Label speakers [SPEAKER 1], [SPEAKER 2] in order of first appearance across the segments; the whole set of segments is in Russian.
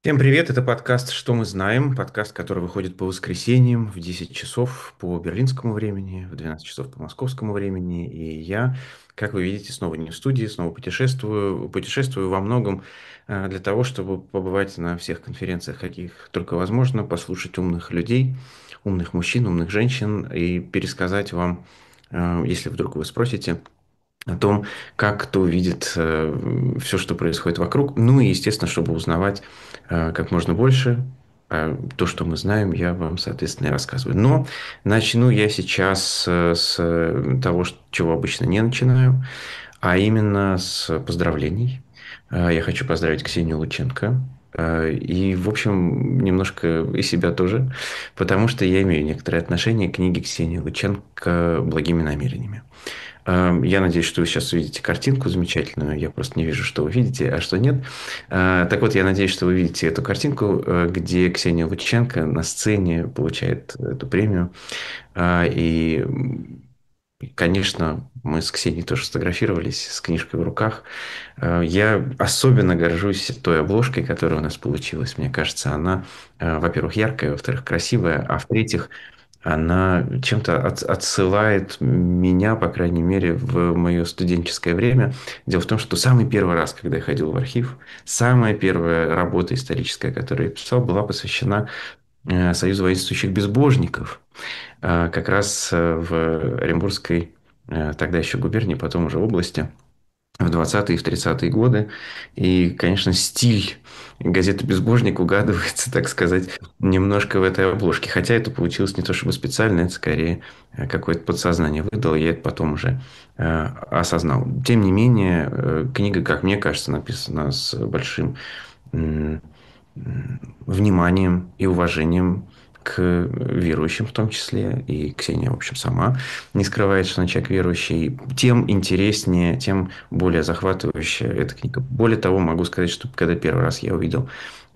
[SPEAKER 1] Всем привет, это подкаст «Что мы знаем», подкаст, который выходит по воскресеньям в 10 часов по берлинскому времени, в 12 часов по московскому времени. И я, как вы видите, снова не в студии, снова путешествую во многом для того, чтобы побывать на всех конференциях, каких только возможно, послушать умных людей, умных мужчин, умных женщин и пересказать вам, если вдруг вы спросите, о том, как кто видит все, что происходит вокруг. Ну и, естественно, чтобы узнавать как можно больше, то, что мы знаем, я вам, соответственно, и рассказываю. Но начну я сейчас с того, чего обычно не начинаю, а именно с поздравлений. Я хочу поздравить Ксению Лученко. И, в общем, немножко и себя тоже, потому что я имею некоторое отношение к книге Ксении Лученко «Благими намерениями». Я надеюсь, что вы сейчас увидите картинку замечательную. Я просто не вижу, что вы видите, а что нет. Так вот, я надеюсь, что вы видите эту картинку, где Ксения Лученко на сцене получает эту премию. И, конечно, мы с Ксенией тоже сфотографировались с книжкой в руках. Я особенно горжусь той обложкой, которая у нас получилась. Мне кажется, она, во-первых, яркая, во-вторых, красивая, а в-третьих, она чем-то отсылает меня, по крайней мере, в мое студенческое время. Дело в том, что самый первый раз, когда я ходил в архив, самая первая работа историческая, которую я писал, была посвящена Союзу воинствующих безбожников. Как раз в Оренбургской, тогда еще губернии, потом уже области, в 20-е и в 30-е годы. И, конечно, стиль газеты «Безбожник» угадывается, так сказать, немножко в этой обложке. Хотя это получилось не то чтобы специально, это скорее какое-то подсознание выдало, я это потом уже осознал. Тем не менее, книга, как мне кажется, написана с большим м, вниманием и уважением к верующим в том числе. И Ксения, в общем, сама не скрывает, что она человек верующий. Тем интереснее, тем более захватывающая эта книга. Более того, могу сказать, что когда первый раз я увидел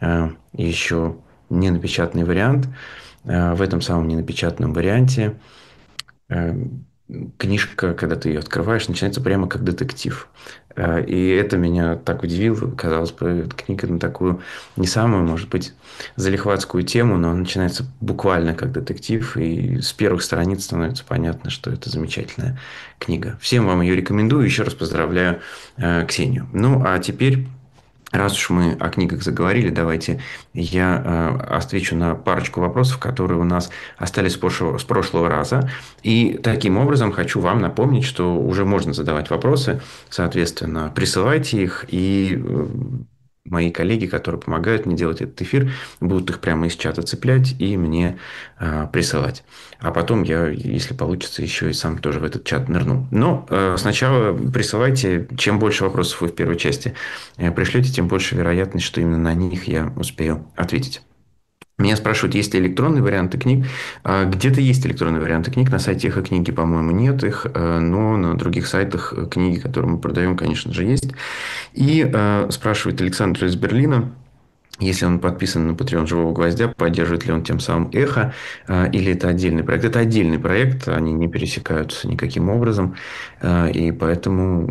[SPEAKER 1] еще ненапечатанный вариант, в этом самом ненапечатанном варианте Э, книжка, когда ты ее открываешь, начинается прямо как детектив. И это меня так удивило. Казалось бы, эта книга на такую не самую, может быть, залихватскую тему, но она начинается буквально как детектив. И с первых страниц становится понятно, что это замечательная книга. Всем вам ее рекомендую. Еще раз поздравляю Ксению. Ну, а теперь, раз уж мы о книгах заговорили, давайте я отвечу на парочку вопросов, которые у нас остались с прошлого раза. И таким образом хочу вам напомнить, что уже можно задавать вопросы. Соответственно, присылайте их, и мои коллеги, которые помогают мне делать этот эфир, будут их прямо из чата цеплять и мне присылать. А потом я, если получится, еще и сам тоже в этот чат нырну. Но сначала присылайте. Чем больше вопросов вы в первой части пришлете, тем больше вероятность, что именно на них я успею ответить. Меня спрашивают, есть ли электронные варианты книг. Где-то есть электронные варианты книг. На сайте Эхо книги, по-моему, нет их. Но на других сайтах книги, которые мы продаем, конечно же, есть. И спрашивает Александр из Берлина. Если он подписан на Patreon «Живого гвоздя», поддерживает ли он тем самым «Эхо», или это отдельный проект? Это отдельный проект, они не пересекаются никаким образом, и поэтому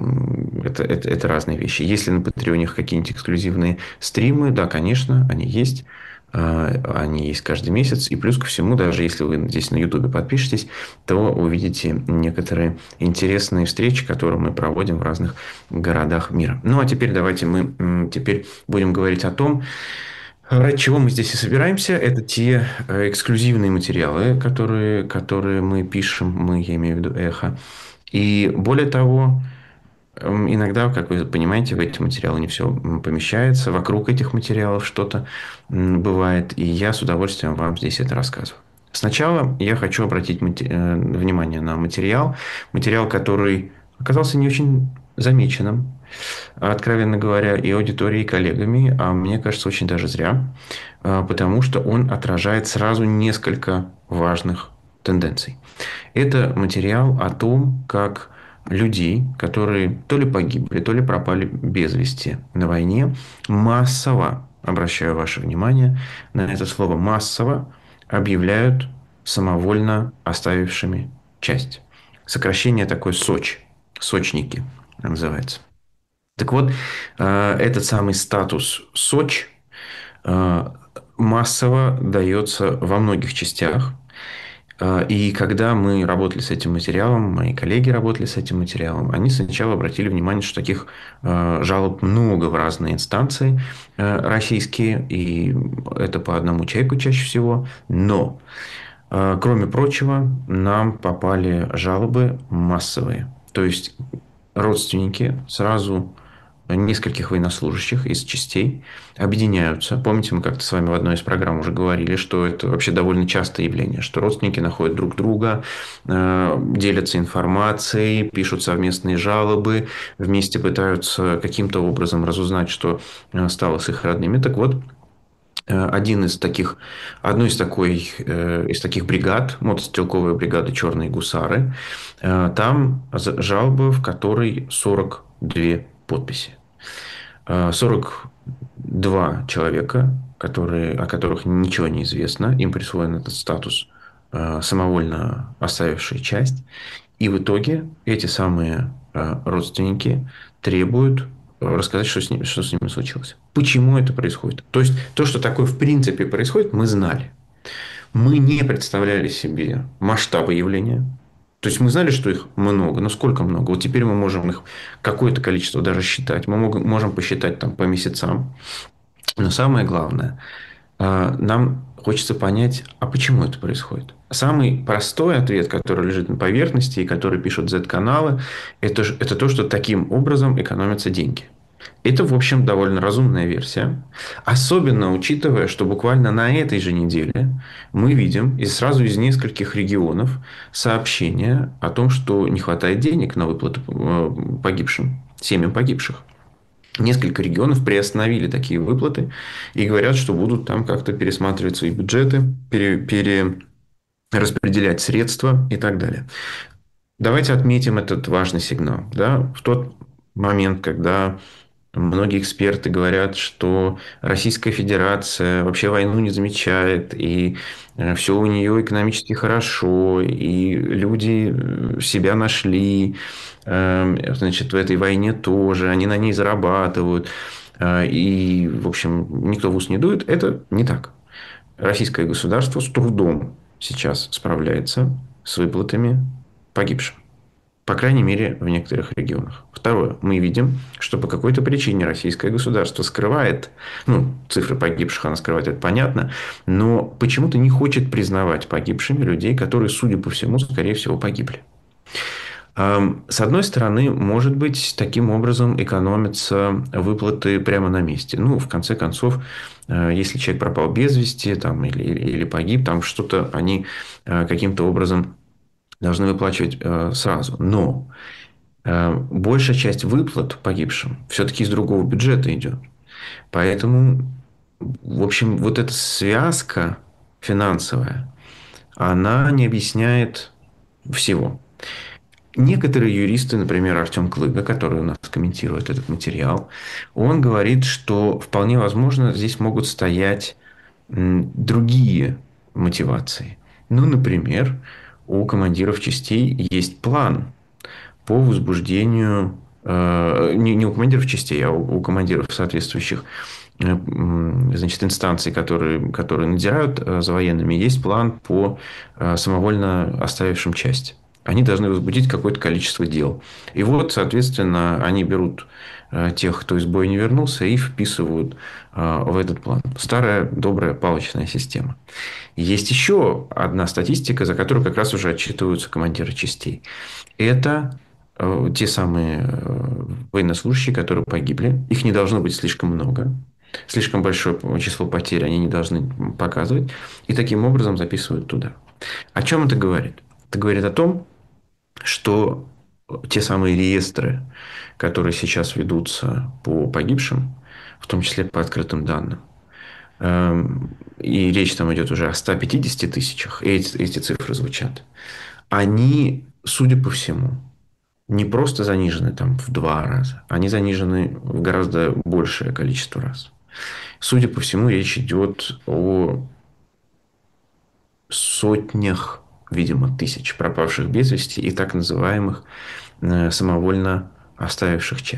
[SPEAKER 1] это разные вещи. Если на Патреоне какие-нибудь эксклюзивные стримы, да, конечно, они есть. Они есть каждый месяц. И плюс ко всему, даже если вы здесь на Ютубе подпишетесь, то увидите некоторые интересные встречи, которые мы проводим в разных городах мира. Ну, а теперь давайте мы теперь будем говорить о том, ради чего мы здесь и собираемся. Это те эксклюзивные материалы, которые мы пишем, я имею в виду «Эхо». И более того, иногда, как вы понимаете, в эти материалы не все помещается. Вокруг этих материалов что-то бывает. И я с удовольствием вам здесь это рассказываю. Сначала я хочу обратить внимание на материал. Материал, который оказался не очень замеченным, откровенно говоря, и аудиторией, и коллегами. А мне кажется, очень даже зря. Потому что он отражает сразу несколько важных тенденций. Это материал о том, как людей, которые то ли погибли, то ли пропали без вести на войне, массово, обращаю ваше внимание на это слово массово, объявляют самовольно оставившими часть. Сокращение такое СОЧ, сочники называется. Так вот, этот самый статус СОЧ э, массово дается во многих частях. И когда мы работали с этим материалом, мои коллеги работали с этим материалом, они сначала обратили внимание, что таких жалоб много в разные инстанции российские, и это по одному человеку чаще всего. Но, кроме прочего, нам попали жалобы массовые. То есть родственники сразу нескольких военнослужащих из частей объединяются. Помните, мы как-то с вами в одной из программ уже говорили, что это вообще довольно частое явление, что родственники находят друг друга, делятся информацией, пишут совместные жалобы, вместе пытаются каким-то образом разузнать, что стало с их родными. Так вот, один из таких, одной из таких бригад, мотострелковая бригада «Черные гусары», там жалоба, в которой 42 подписи. 42 человека, о которых ничего не известно, им присвоен этот статус самовольно оставившая часть. И в итоге эти самые родственники требуют рассказать, что с ними случилось. Почему это происходит? То есть, то, что такое в принципе происходит, мы знали. Мы не представляли себе масштабы явления. То есть, мы знали, что их много, но сколько много? Вот теперь мы можем их какое-то количество даже считать. Мы можем посчитать там по месяцам. Но самое главное, нам хочется понять, а почему это происходит. Самый простой ответ, который лежит на поверхности и который пишут Z-каналы, это то, что таким образом экономятся деньги. Это, в общем, довольно разумная версия. Особенно учитывая, что буквально на этой же неделе мы видим сразу из нескольких регионов сообщения о том, что не хватает денег на выплаты погибшим, семьям погибших. Несколько регионов приостановили такие выплаты и говорят, что будут там как-то пересматривать свои бюджеты, перераспределять средства и так далее. Давайте отметим этот важный сигнал. Да? В тот момент, когда многие эксперты говорят, что Российская Федерация вообще войну не замечает, и все у нее экономически хорошо, и люди себя нашли, значит, в этой войне тоже, они на ней зарабатывают, и, в общем, никто в ус не дует. Это не так. Российское государство с трудом сейчас справляется с выплатами погибшим. По крайней мере, в некоторых регионах. Второе. Мы видим, что по какой-то причине российское государство скрывает, ну, цифры погибших оно скрывает, это понятно, но почему-то не хочет признавать погибшими людей, которые, судя по всему, скорее всего, погибли. С одной стороны, может быть, таким образом экономятся выплаты прямо на месте. Ну, в конце концов, если человек пропал без вести там, или погиб, там что-то они каким-то образом должны выплачивать сразу. Но большая часть выплат погибшим все-таки из другого бюджета идет. Поэтому, в общем, вот эта связка финансовая, она не объясняет всего. Некоторые юристы, например, Артем Клыга, который у нас комментирует этот материал, он говорит, что вполне возможно здесь могут стоять другие мотивации. Ну, например, у командиров частей есть план по возбуждению, не у командиров частей, а у командиров соответствующих значит, инстанций, которые надзирают за военными, есть план по самовольно оставившим часть. Они должны возбудить какое-то количество дел. И вот, соответственно, они берут тех, кто из боя не вернулся, и вписывают в этот план. Старая добрая палочная система. Есть еще одна статистика, за которую как раз уже отчитываются командиры частей. Это те самые военнослужащие, которые погибли. Их не должно быть слишком много. Слишком большое число потерь они не должны показывать. И таким образом записывают туда. О чем это говорит? Это говорит о том, что те самые реестры, которые сейчас ведутся по погибшим, в том числе по открытым данным, и речь там идет уже о 150 тысячах, и эти цифры звучат, они, судя по всему, не просто занижены там в 2 раза, они занижены в гораздо большее количество раз. Судя по всему, речь идет о сотнях, видимо, тысяч пропавших без вести и так называемых самовольно оставивших часть.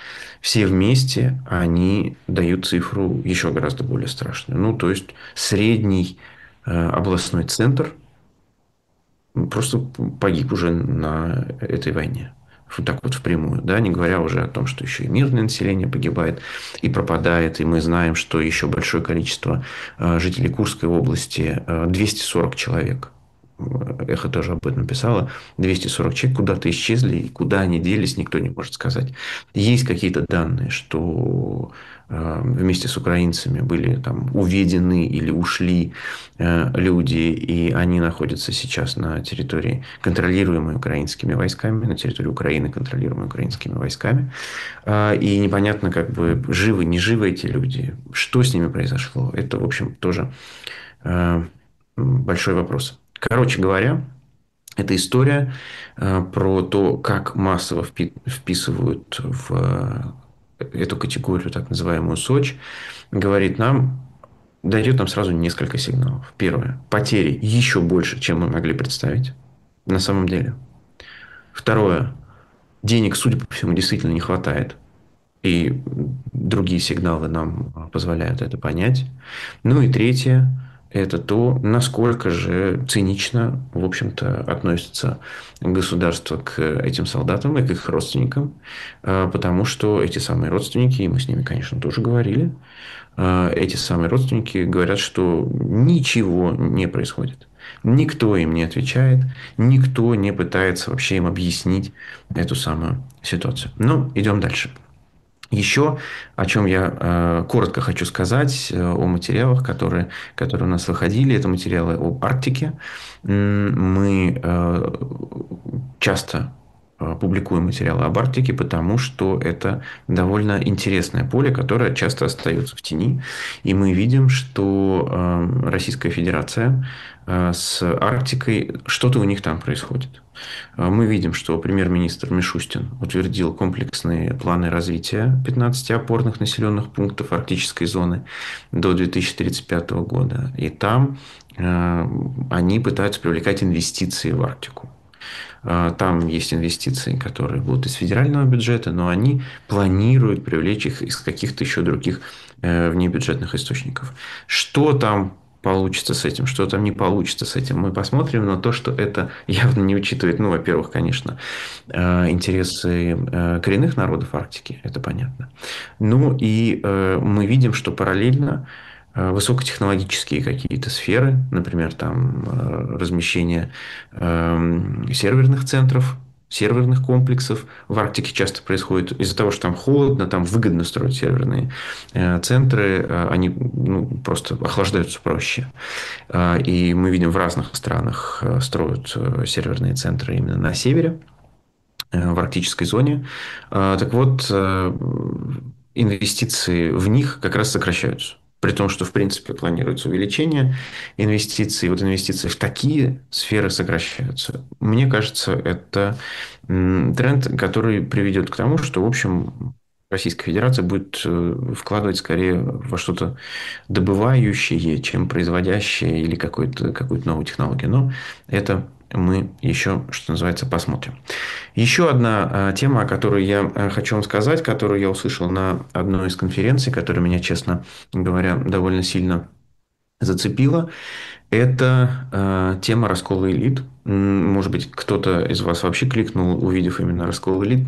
[SPEAKER 1] Все вместе они дают цифру еще гораздо более страшную. Ну, то есть средний областной центр просто погиб уже на этой войне. Вот так вот впрямую, да, не говоря уже о том, что еще и мирное население погибает и пропадает, и мы знаем, что еще большое количество жителей Курской области, 240 человек, Эхо тоже об этом писало, 240 человек куда-то исчезли, и куда они делись, никто не может сказать. Есть какие-то данные, что вместе с украинцами были там уведены или ушли люди, и они находятся сейчас на территории, контролируемой украинскими войсками, на территории Украины, контролируемой украинскими войсками. И непонятно, как бы живы, не живы эти люди, что с ними произошло. Это, в общем, тоже большой вопрос. Короче говоря, эта история про то, как массово вписывают в эту категорию, так называемую Сочи, говорит нам, дает нам сразу несколько сигналов. Первое. Потери еще больше, чем мы могли представить на самом деле. Второе. Денег, судя по всему, действительно не хватает. И другие сигналы нам позволяют это понять. Ну и третье – это то, насколько же цинично, в общем-то, относится государство к этим солдатам и к их родственникам. Потому что эти самые родственники, и мы с ними, конечно, тоже говорили, эти самые родственники говорят, что ничего не происходит. Никто им не отвечает, никто не пытается вообще им объяснить эту самую ситуацию. Ну, идем дальше. Еще, о чем я коротко хочу сказать, о материалах, которые у нас выходили, это материалы об Арктике. Мы часто публикуем материалы об Арктике, потому что это довольно интересное поле, которое часто остается в тени. И мы видим, что Российская Федерация с Арктикой, что-то у них там происходит. Мы видим, что премьер-министр Мишустин утвердил комплексные планы развития 15 опорных населенных пунктов арктической зоны до 2035 года. И там они пытаются привлекать инвестиции в Арктику. Там есть инвестиции, которые будут из федерального бюджета, но они планируют привлечь их из каких-то еще других внебюджетных источников. Что там получится с этим, что там не получится с этим, мы посмотрим, но то, что это явно не учитывает, ну, во-первых, конечно, интересы коренных народов Арктики, это понятно. Ну, и мы видим, что параллельно высокотехнологические какие-то сферы, например, там размещение серверных центров, серверных комплексов в Арктике часто происходит из-за того, что там холодно, там выгодно строить серверные центры, они просто охлаждаются проще. И мы видим в разных странах строят серверные центры именно на севере, в арктической зоне. Так вот, инвестиции в них как раз сокращаются. При том, что, в принципе, планируется увеличение инвестиций. Вот инвестиции в такие сферы сокращаются. Мне кажется, это тренд, который приведет к тому, что, в общем, Российская Федерация будет вкладывать скорее во что-то добывающее, чем производящее или какую-то новую технологию. Но это мы еще, что называется, посмотрим. Еще одна тема, о которой я хочу вам сказать, которую я услышал на одной из конференций, которая меня, честно говоря, довольно сильно зацепила, это тема раскола элит. Может быть, кто-то из вас вообще кликнул, увидев именно раскол элит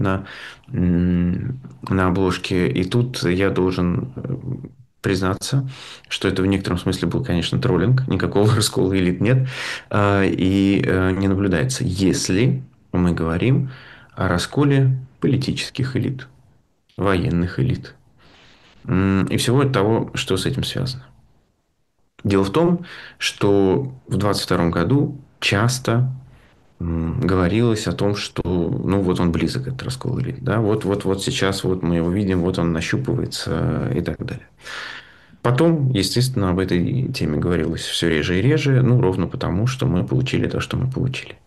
[SPEAKER 1] на обложке. И тут я должен признаться, что это в некотором смысле был, конечно, троллинг. Никакого раскола элит нет. И не наблюдается, если мы говорим о расколе политических элит, военных элит и всего того, что с этим связано. Дело в том, что в 22 году часто говорилось о том, что ну вот он близок, этот раскол элит. Да? Вот сейчас вот мы его видим, вот он нащупывается и так далее. Потом, естественно, об этой теме говорилось все реже и реже, ну, ровно потому, что мы получили то, что мы получили.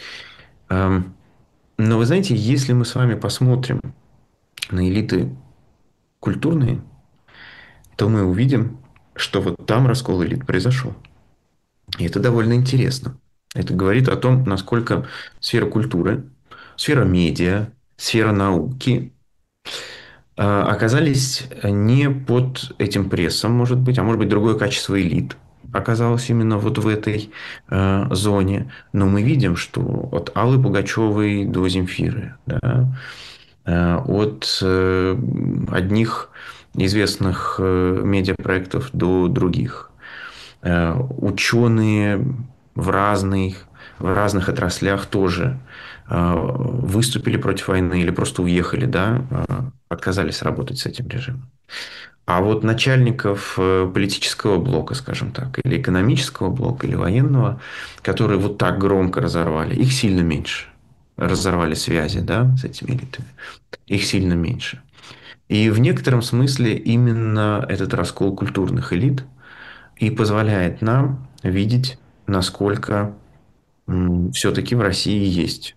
[SPEAKER 1] Но вы знаете, если мы с вами посмотрим на элиты культурные, то мы увидим, что вот там раскол элит произошел. И это довольно интересно. Это говорит о том, насколько сфера культуры, сфера медиа, сфера науки оказались не под этим прессом, может быть, другое качество элит оказалось именно вот в этой зоне. Но мы видим, что от Аллы Пугачевой до Земфиры, да, от одних известных медиапроектов до других. Ученые в разных отраслях тоже выступили против войны или просто уехали, да, отказались работать с этим режимом. А вот начальников политического блока, скажем так, или экономического блока, или военного, которые вот так громко разорвали, их сильно меньше. Разорвали связи, да, с этими элитами. Их сильно меньше. И в некотором смысле именно этот раскол культурных элит и позволяет нам видеть, насколько все-таки в России есть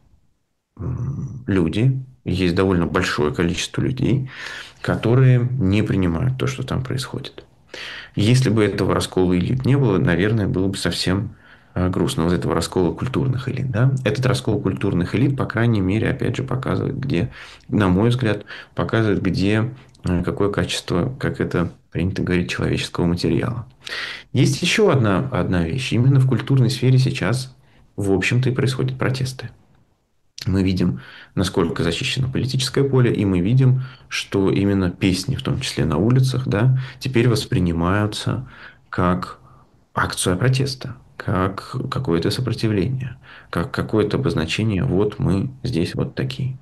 [SPEAKER 1] люди, есть довольно большое количество людей, которые не принимают то, что там происходит. Если бы этого раскола элит не было, наверное, было бы совсем грустно, вот этого раскола культурных элит. Да? Этот раскол культурных элит, по крайней мере, опять же, показывает, где, на мой взгляд, показывает, где какое качество, как это принято говорить, человеческого материала. Есть еще одна вещь. Именно в культурной сфере сейчас, в общем-то, и происходят протесты. Мы видим, насколько защищено политическое поле, и мы видим, что именно песни, в том числе на улицах, да, теперь воспринимаются как акция протеста, как какое-то сопротивление, как какое-то обозначение, вот мы здесь вот такие.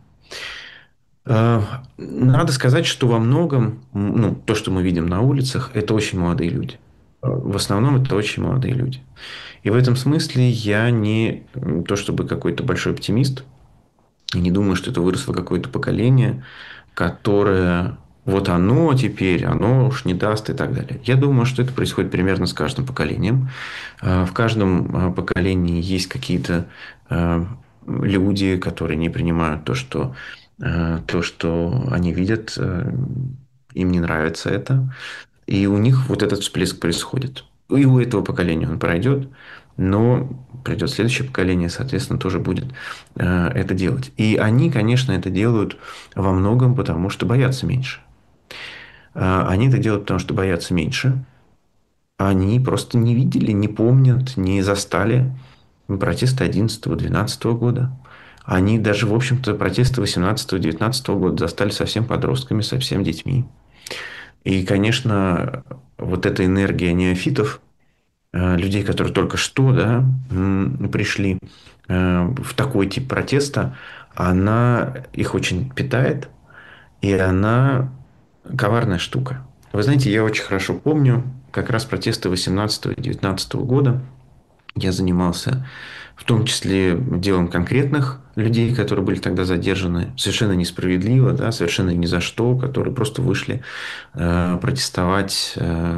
[SPEAKER 1] Надо сказать, что во многом, ну, то, что мы видим на улицах, это очень молодые люди. В основном это очень молодые люди. И в этом смысле я не то чтобы какой-то большой оптимист, и не думаю, что это выросло какое-то поколение, которое вот оно теперь, оно уж не даст и так далее. Я думаю, что это происходит примерно с каждым поколением. В каждом поколении есть какие-то люди, которые не принимают то, что они видят, им не нравится это. И у них вот этот всплеск происходит. И у этого поколения он пройдет, но придет следующее поколение, соответственно, тоже будет это делать. И они, конечно, это делают во многом потому, что боятся меньше. Они это делают потому, что боятся меньше. Они просто не видели, не помнят, не застали протесты 11-12 года. Они даже, в общем-то, протесты 18-19 года застали совсем подростками, совсем детьми. И, конечно, вот эта энергия неофитов, людей, которые только что, да, пришли в такой тип протеста, она их очень питает, и она коварная штука. Вы знаете, я очень хорошо помню как раз протесты 18-19 года. Я занимался в том числе делом конкретных людей, которые были тогда задержаны совершенно несправедливо, да, совершенно ни за что, которые просто вышли протестовать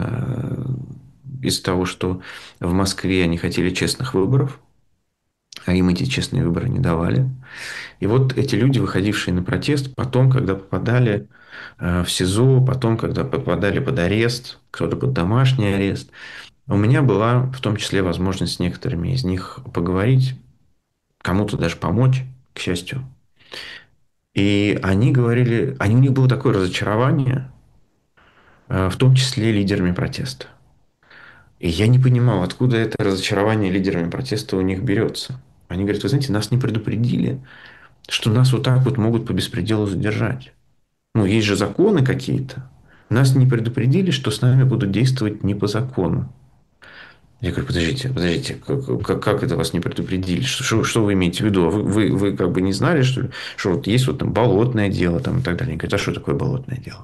[SPEAKER 1] из-за того, что в Москве они хотели честных выборов, а им эти честные выборы не давали. И вот эти люди, выходившие на протест, потом, когда попадали в СИЗО, потом, когда попадали под арест, кто-то под домашний арест, у меня была в том числе возможность с некоторыми из них поговорить, кому-то даже помочь, к счастью. И они говорили, у них было такое разочарование, в том числе лидерами протеста. И я не понимал, откуда это разочарование лидерами протеста у них берется. Они говорят, вы знаете, нас не предупредили, что нас вот так вот могут по беспределу задержать. Ну, есть же законы какие-то. Нас не предупредили, что с нами будут действовать не по закону. Я говорю, подождите, как это вас не предупредили? Что вы имеете в виду? Вы как бы не знали, что ли? Что вот есть вот там болотное дело там, и так далее. Они говорят, а что такое болотное дело?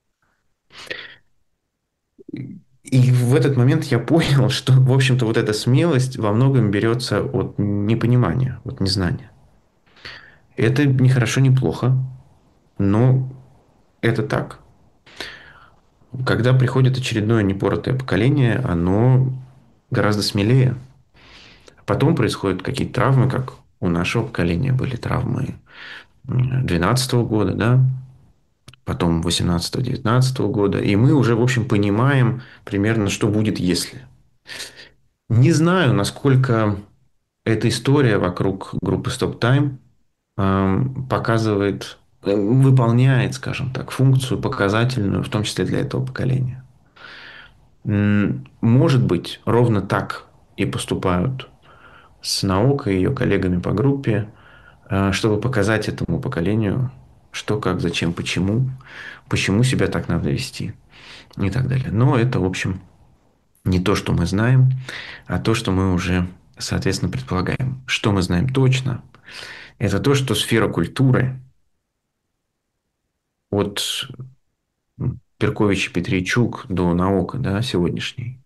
[SPEAKER 1] И в этот момент я понял, что, в общем-то, вот эта смелость во многом берется от непонимания, от незнания. Это не хорошо, не плохо, но это так. Когда приходит очередное непоротое поколение, оно гораздо смелее. Потом происходят какие-то травмы, как у нашего поколения были травмы 2012 года, да, потом 18-19 года. И мы уже, в общем, понимаем примерно, что будет, если. Не знаю, насколько эта история вокруг группы Stop Time показывает выполняет, скажем так, функцию показательную, в том числе для этого поколения. Может быть, ровно так и поступают с наукой и ее коллегами по группе, чтобы показать этому поколению, что, как, зачем, почему себя так надо вести и так далее. Но это, в общем, не то, что мы знаем, а то, что мы уже, соответственно, предполагаем. Что мы знаем точно, это то, что сфера культуры от Перкович и Петричук до наука, да, сегодняшней,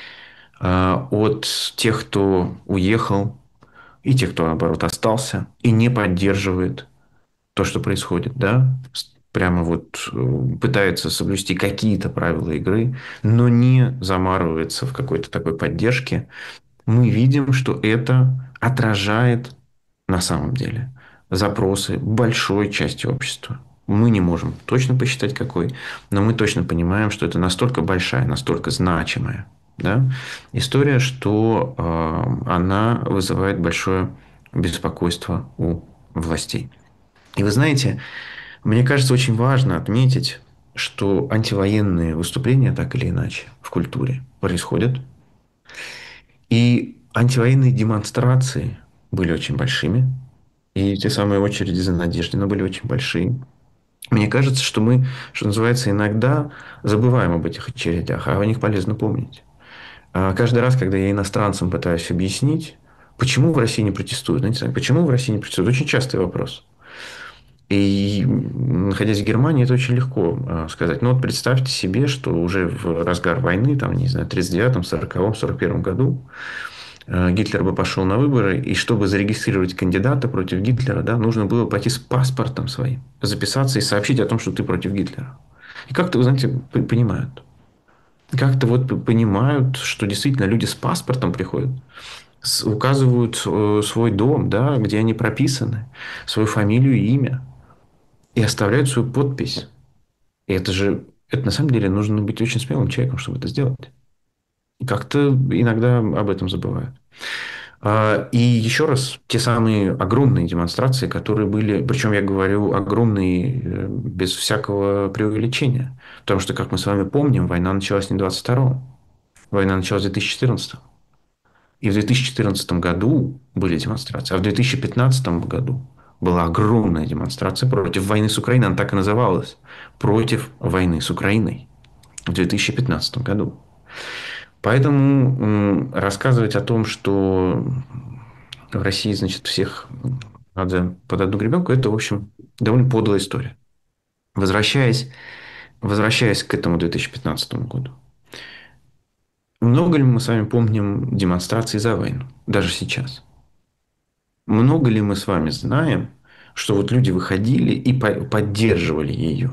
[SPEAKER 1] от тех, кто уехал, и тех, кто, наоборот, остался и не поддерживает то, что происходит, да, прямо вот пытается соблюсти какие-то правила игры, но не замарывается в какой-то такой поддержке, мы видим, что это отражает на самом деле запросы большой части общества. Мы не можем точно посчитать какой, но мы точно понимаем, что это настолько большая, настолько значимая, да, история, что она вызывает большое беспокойство у властей. И вы знаете, мне кажется, очень важно отметить, что антивоенные выступления, так или иначе, в культуре происходят. И антивоенные демонстрации были очень большими. И те самые очереди за Надеждино были очень большие. Мне кажется, что мы, что называется, иногда забываем об этих очередях, а о них полезно помнить. Каждый раз, когда я иностранцам пытаюсь объяснить, почему в России не протестуют, знаете, почему в России не протестуют, очень частый вопрос. И находясь в Германии, это очень легко сказать. Но вот представьте себе, что уже в разгар войны, там, не знаю, в 1939, 1940, 1941 году Гитлер бы пошел на выборы, и чтобы зарегистрировать кандидата против Гитлера, да, нужно было пойти с паспортом своим, записаться и сообщить о том, что ты против Гитлера. И как-то, вы знаете, понимают. Как-то вот понимают, что действительно люди с паспортом приходят, указывают свой дом, да, где они прописаны, свою фамилию и имя, и оставляют свою подпись. И это на самом деле нужно быть очень смелым человеком, чтобы это сделать. И как-то иногда об этом забывают. И еще раз, те самые огромные демонстрации, которые были, причем я говорю огромные без всякого преувеличения. Потому что, как мы с вами помним, война началась не 22-го, война началась в 2014. И в 2014 году были демонстрации, а в 2015 году была огромная демонстрация против войны с Украиной. Она так и называлась. Против войны с Украиной в 2015 году. Поэтому рассказывать о том, что в России, значит, всех надо под одну гребенку, это, в общем, довольно подлая история. Возвращаясь, возвращаясь к этому 2015 году. Много ли мы с вами помним демонстраций за войну? Даже сейчас. Много ли мы с вами знаем, что вот люди выходили и поддерживали ее?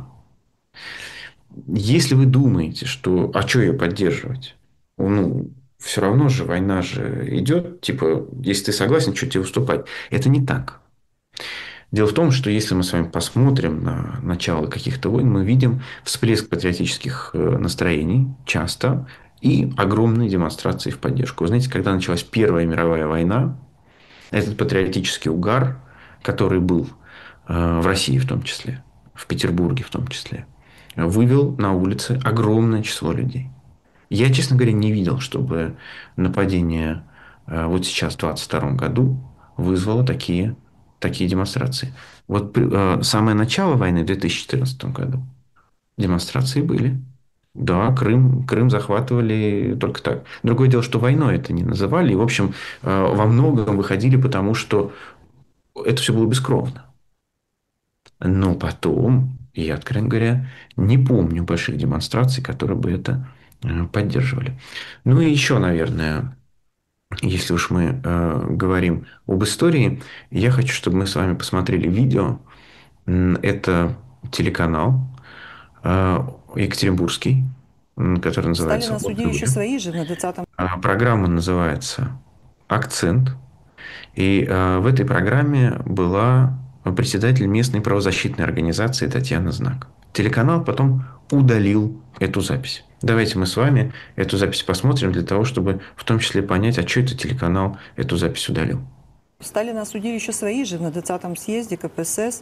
[SPEAKER 1] Если вы думаете, что а что ее поддерживать? Ну, все равно же война же идет. Типа, если ты согласен, что тебе выступать? Это не так. Дело в том, что если мы с вами посмотрим на начало каких-то войн, мы видим всплеск патриотических настроений часто и огромные демонстрации в поддержку. Вы знаете, когда началась Первая мировая война, этот патриотический угар, который был в России в том числе, в Петербурге в том числе, вывел на улицы огромное число людей. Я, честно говоря, не видел, чтобы нападение вот сейчас, в 2022 году, вызвало такие демонстрации. Вот самое начало войны в 2014 году демонстрации были. Да, Крым захватывали только так. Другое дело, что войной это не называли. И, в общем, во многом выходили, потому что это все было бескровно. Но потом, я, откровенно говоря, не помню больших демонстраций, которые бы это поддерживали. Ну и еще, наверное, если уж мы говорим об истории, я хочу, чтобы мы с вами посмотрели видео. Это телеканал екатеринбургский, который
[SPEAKER 2] Стали
[SPEAKER 1] называется
[SPEAKER 2] на
[SPEAKER 1] «От
[SPEAKER 2] суді ще
[SPEAKER 1] Юля».
[SPEAKER 2] свої ж в 20-му.
[SPEAKER 1] Программа называется «Акцент». И в этой программе была председатель местной правозащитной организации Татьяна Знак. Телеканал потом удалил эту запись. Давайте мы с вами эту запись посмотрим для того, чтобы в том числе понять, а что это телеканал эту запись удалил.
[SPEAKER 2] Стали на суді ще свої ж на 20-му съезде КПСС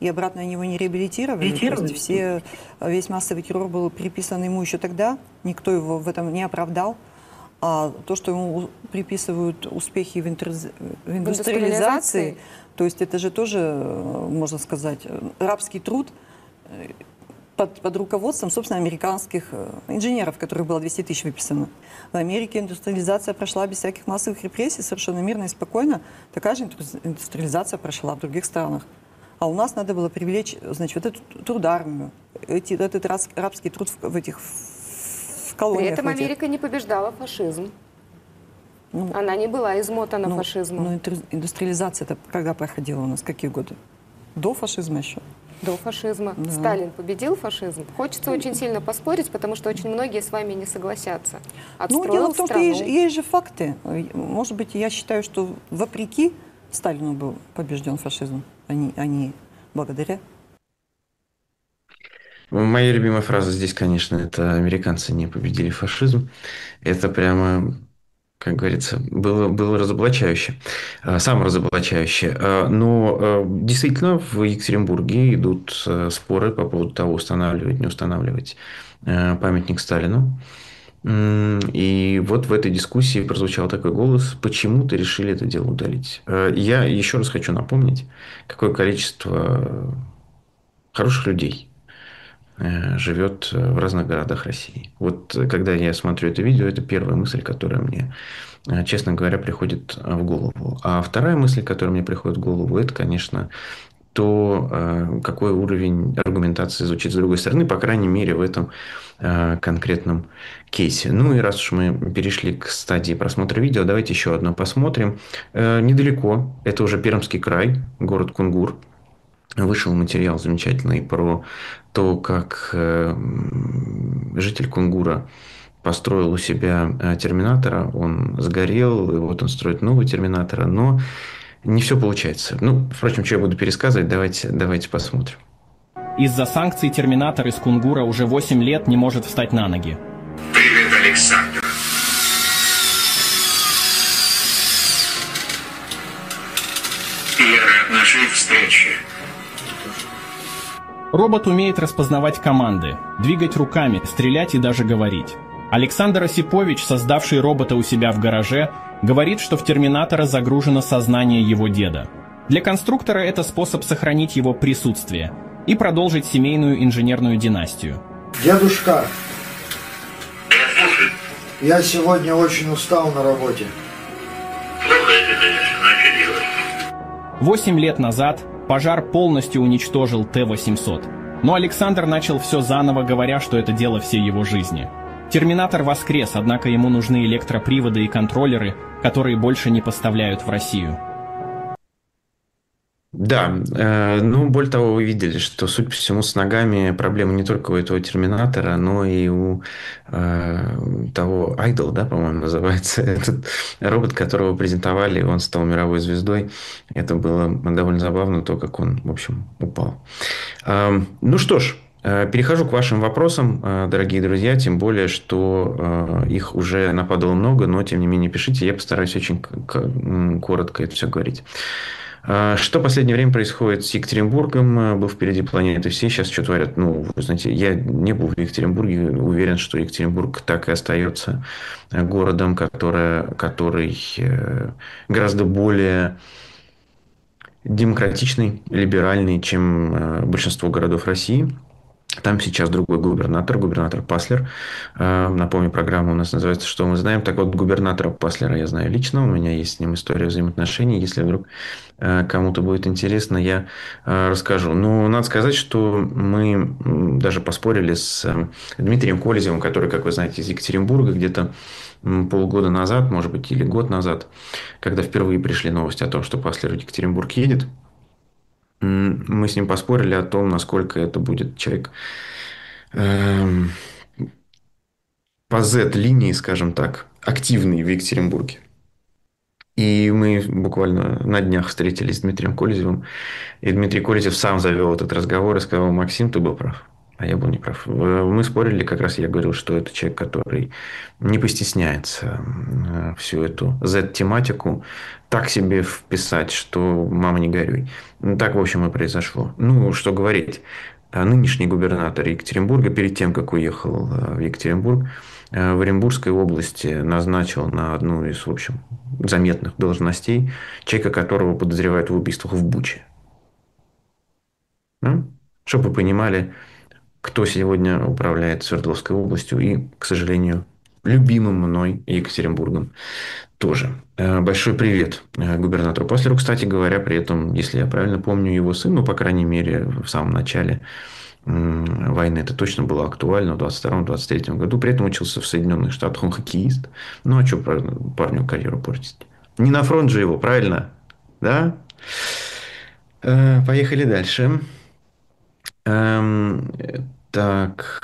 [SPEAKER 2] и обратно его не реабилитировали. То есть весь массовый террор был приписан ему еще тогда, никто его в этом не оправдал. А то, что ему приписывают успехи в индустриализации, то есть это же тоже, можно сказать, рабский труд под руководством, собственно, американских инженеров, которых было 200 тысяч выписано. В Америке индустриализация прошла без всяких массовых репрессий, совершенно мирно и спокойно. Такая же индустриализация прошла в других странах. А у нас надо было привлечь, значит, вот эту трудармию, этот рабский труд в колониях.
[SPEAKER 3] При этом Америка не побеждала фашизм. Она не была измотана фашизмом.
[SPEAKER 2] Но индустриализация-то когда проходила у нас? Какие годы? До фашизма еще?
[SPEAKER 3] До фашизма. Да. Сталин победил фашизм? Хочется очень сильно поспорить, потому что очень многие с вами не согласятся.
[SPEAKER 2] Дело в том, что есть же факты. Может быть, я считаю, что вопреки Сталину был побежден фашизм, а не благодаря.
[SPEAKER 1] Моя любимая фраза здесь, конечно, это «американцы не победили фашизм». Это прямо, как говорится, было разоблачающе, саморазоблачающе. Но действительно в Екатеринбурге идут споры по поводу того, устанавливать, не устанавливать памятник Сталину. И вот в этой дискуссии прозвучал такой голос: почему-то решили это дело удалить. Я еще раз хочу напомнить, какое количество хороших людей живет в разных городах России. Вот когда я смотрю это видео, это первая мысль, которая мне, честно говоря, приходит в голову. А вторая мысль, которая мне приходит в голову, это, конечно, то, какой уровень аргументации звучит с другой стороны, по крайней мере, в этом конкретном кейсе. Ну и раз уж мы перешли к стадии просмотра видео, давайте еще одно посмотрим. Недалеко, это уже Пермский край, город Кунгур. Вышел материал замечательный про то, как житель Кунгура построил у себя терминатора, он сгорел, и вот он строит новый терминатора, но не все получается. Ну, впрочем, что я буду пересказывать, давайте посмотрим.
[SPEAKER 4] Из-за санкций терминатор из Кунгура уже 8 лет не может встать на ноги.
[SPEAKER 5] Привет, Александр. Я рад нашей встрече.
[SPEAKER 4] Робот умеет распознавать команды, двигать руками, стрелять и даже говорить. Александр Осипович, создавший робота у себя в гараже, говорит, что в терминатора загружено сознание его деда. Для конструктора это способ сохранить его присутствие и продолжить семейную инженерную династию.
[SPEAKER 6] Дедушка, я сегодня очень устал на работе.
[SPEAKER 5] Плохо это, конечно, но что делать?
[SPEAKER 4] 8 лет назад пожар полностью уничтожил Т-800. Но Александр начал все заново, говоря, что это дело всей его жизни. Терминатор воскрес, однако ему нужны электроприводы и контроллеры, которые больше не поставляют в Россию.
[SPEAKER 1] Да, ну, более того, вы видели, что, судя по всему, с ногами проблемы не только у этого терминатора, но и у того Idol, да, по-моему, называется, этот робот, которого презентовали, он стал мировой звездой. Это было довольно забавно, то, как он, в общем, упал. Ну что ж, перехожу к вашим вопросам, дорогие друзья, тем более, что их уже нападало много, но, тем не менее, пишите, я постараюсь очень коротко это все говорить. Что в последнее время происходит с Екатеринбургом? Был впереди планеты все. Сейчас что творят? Ну, вы знаете, я не был в Екатеринбурге. Уверен, что Екатеринбург так и остается городом, который гораздо более демократичный, либеральный, чем большинство городов России. Там сейчас другой губернатор Паслер. Напомню, программа у нас называется «Что мы знаем?». Так вот, губернатора Паслера я знаю лично, у меня есть с ним история взаимоотношений. Если вдруг кому-то будет интересно, я расскажу. Но надо сказать, что мы даже поспорили с Дмитрием Колезевым, который, как вы знаете, из Екатеринбурга, где-то полгода назад, может быть, или год назад, когда впервые пришли новости о том, что Паслер в Екатеринбург едет, мы с ним поспорили о том, насколько это будет человек по Z-линии, скажем так, активный в Екатеринбурге. И мы буквально на днях встретились с Дмитрием Колезевым. И Дмитрий Колезев сам завел этот разговор и сказал: Максим, ты был прав. А я был неправ. Мы спорили, как раз я говорил, что это человек, который не постесняется всю эту Z-тематику так себе вписать, что мама не горюй. Так, в общем, и произошло. Ну, что говорить. Нынешний губернатор Екатеринбурга, перед тем, как уехал в Екатеринбург, в Оренбургской области назначил на одну из, в общем, заметных должностей человека, которого подозревают в убийствах в Буче. Ну, чтобы вы понимали, кто сегодня управляет Свердловской областью и, к сожалению, любимым мной Екатеринбургом тоже. Большой привет губернатору Послеру. Кстати говоря, при этом, если я правильно помню, его сыну, по крайней мере, в самом начале войны это точно было актуально в 22-23 году. При этом учился в Соединенных Штатах. Он хоккеист. Ну, а что парню карьеру портить? Не на фронт же его, правильно? Да? Поехали дальше. Эм, Так,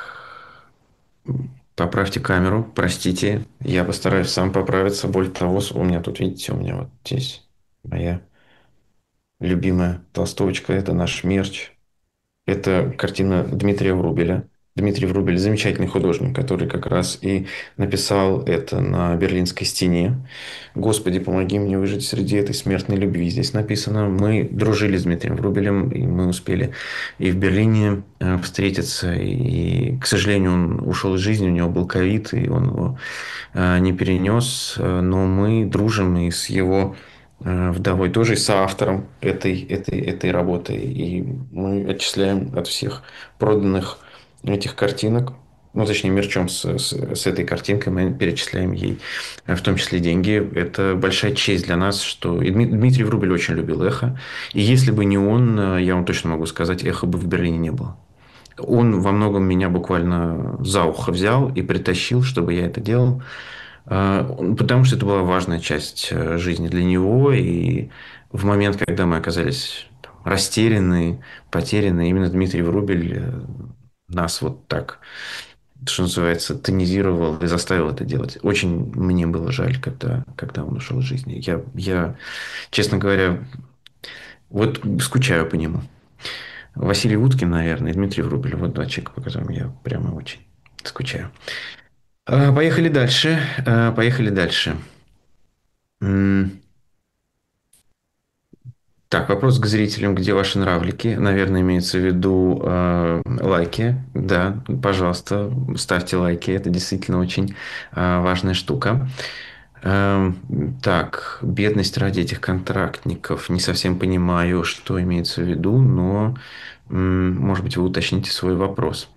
[SPEAKER 1] поправьте камеру, простите, я постараюсь сам поправиться. Более того, у меня тут, видите, у меня вот здесь моя любимая толстовочка, это наш мерч. Это картина Дмитрия Врубеля. Дмитрий Врубель – замечательный художник, который как раз и написал это на Берлинской стене. «Господи, помоги мне выжить среди этой смертной любви». Здесь написано. Мы дружили с Дмитрием Врубелем, и мы успели и в Берлине встретиться. И, к сожалению, он ушел из жизни, у него был ковид, и он его не перенес. Но мы дружим и с его вдовой, тоже и соавтором этой работы. И мы отчисляем от всех проданных этих картинок, ну, точнее, мерчом с этой картинкой мы перечисляем ей в том числе деньги. Это большая честь для нас, что... И Дмитрий Врубель очень любил «Эхо». И если бы не он, я вам точно могу сказать, «Эхо» бы в Берлине не было. Он во многом меня буквально за ухо взял и притащил, чтобы я это делал. Потому что это была важная часть жизни для него. И в момент, когда мы оказались растеряны, потеряны, именно Дмитрий Врубель нас вот так, что называется, тонизировал и заставил это делать. Очень мне было жаль, когда он ушел из жизни. Я, честно говоря, вот скучаю по нему. Василий Уткин, наверное, и Дмитрий Врубель. Вот два человека, по которым я прямо очень скучаю. Поехали дальше. Поехали дальше. Так, вопрос к зрителям. Где ваши нравлики? Наверное, имеется в виду лайки. Да, пожалуйста, ставьте лайки. Это действительно очень важная штука. Так, бедность ради этих контрактников. Не совсем понимаю, что имеется в виду, но, может быть, вы уточните свой вопрос.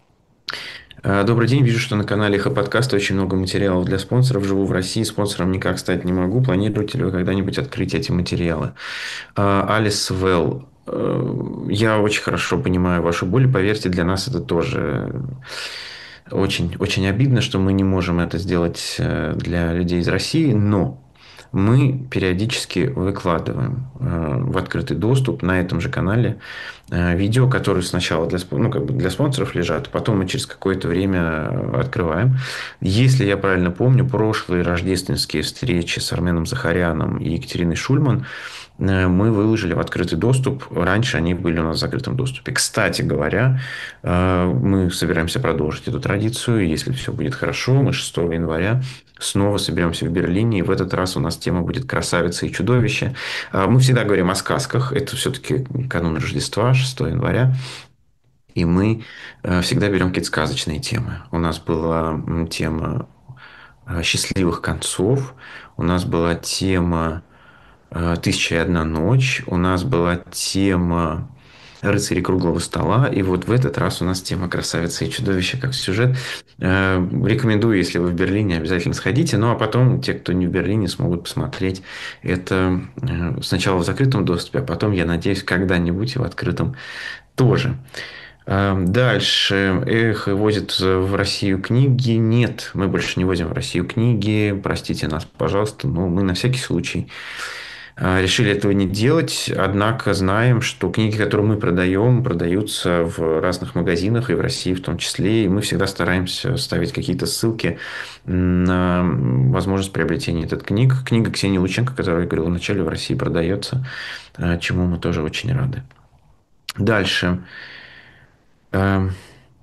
[SPEAKER 1] Добрый день. Вижу, что на канале Эхо Подкаста очень много материалов для спонсоров. Живу в России, спонсором никак стать не могу. Планируете ли вы когда-нибудь открыть эти материалы? Алис Велл. Я очень хорошо понимаю вашу боль. Поверьте, для нас это тоже очень, очень обидно, что мы не можем это сделать для людей из России. Но мы периодически выкладываем в открытый доступ на этом же канале видео, которые сначала для спонсоров лежат, потом мы через какое-то время открываем. Если я правильно помню, прошлые рождественские встречи с Арменом Захаряном и Екатериной Шульман мы выложили в открытый доступ. Раньше они были у нас в закрытом доступе. Кстати говоря, мы собираемся продолжить эту традицию. Если все будет хорошо, мы 6 января снова соберемся в Берлине. И в этот раз у нас тема будет «Красавица и чудовище». Мы всегда говорим о сказках. Это все-таки канун Рождества, 6 января. И мы всегда берем какие-то сказочные темы. У нас была тема счастливых концов. У нас была тема «Тысяча и одна ночь». У нас была тема «Рыцари круглого стола». И вот в этот раз у нас тема «Красавица и чудовище» как сюжет. Рекомендую, если вы в Берлине, обязательно сходите. Ну, а потом те, кто не в Берлине, смогут посмотреть это сначала в закрытом доступе, а потом, я надеюсь, когда-нибудь и в открытом тоже. Дальше. Эхо возит в Россию книги. Нет, мы больше не возим в Россию книги. Простите нас, пожалуйста, но мы на всякий случай решили этого не делать, однако знаем, что книги, которые мы продаем, продаются в разных магазинах и в России в том числе, и мы всегда стараемся ставить какие-то ссылки на возможность приобретения этих книг. Книга Ксении Лученко, которую я говорил вначале, в России продается, чему мы тоже очень рады. Дальше. Эм,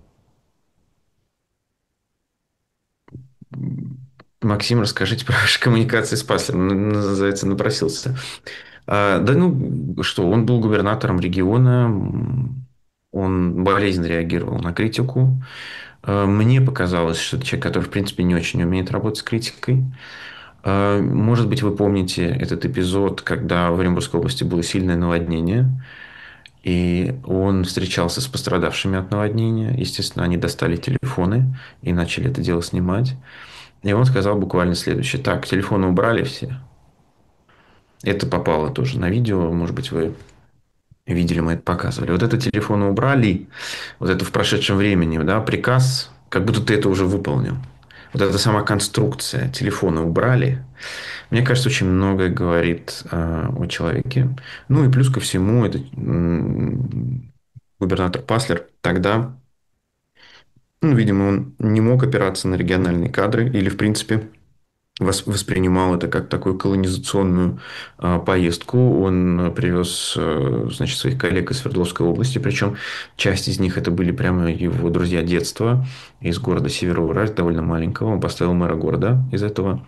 [SPEAKER 1] Максим, расскажите про ваши коммуникации с Паслером. Называется, напросился. Да, ну, что, он был губернатором региона, он болезненно реагировал на критику. Мне показалось, что это человек, который, в принципе, не очень умеет работать с критикой. Может быть, вы помните этот эпизод, когда в Оренбургской области было сильное наводнение, и он встречался с пострадавшими от наводнения. Естественно, они достали телефоны и начали это дело снимать. И он сказал буквально следующее. Так, телефоны убрали все. Это попало тоже на видео. Может быть, вы видели, мы это показывали. Вот это телефоны убрали. Вот это в прошедшем времени. Да, приказ, как будто ты это уже выполнил. Вот эта сама конструкция. Телефоны убрали. Мне кажется, очень многое говорит о человеке. Ну и плюс ко всему, это губернатор Паслер тогда, ну, видимо, он не мог опираться на региональные кадры или, в принципе, воспринимал это как такую колонизационную поездку. Он привез, значит, своих коллег из Свердловской области, причем часть из них это были прямо его друзья детства из города Североуральск, довольно маленького. Он поставил мэра города из этого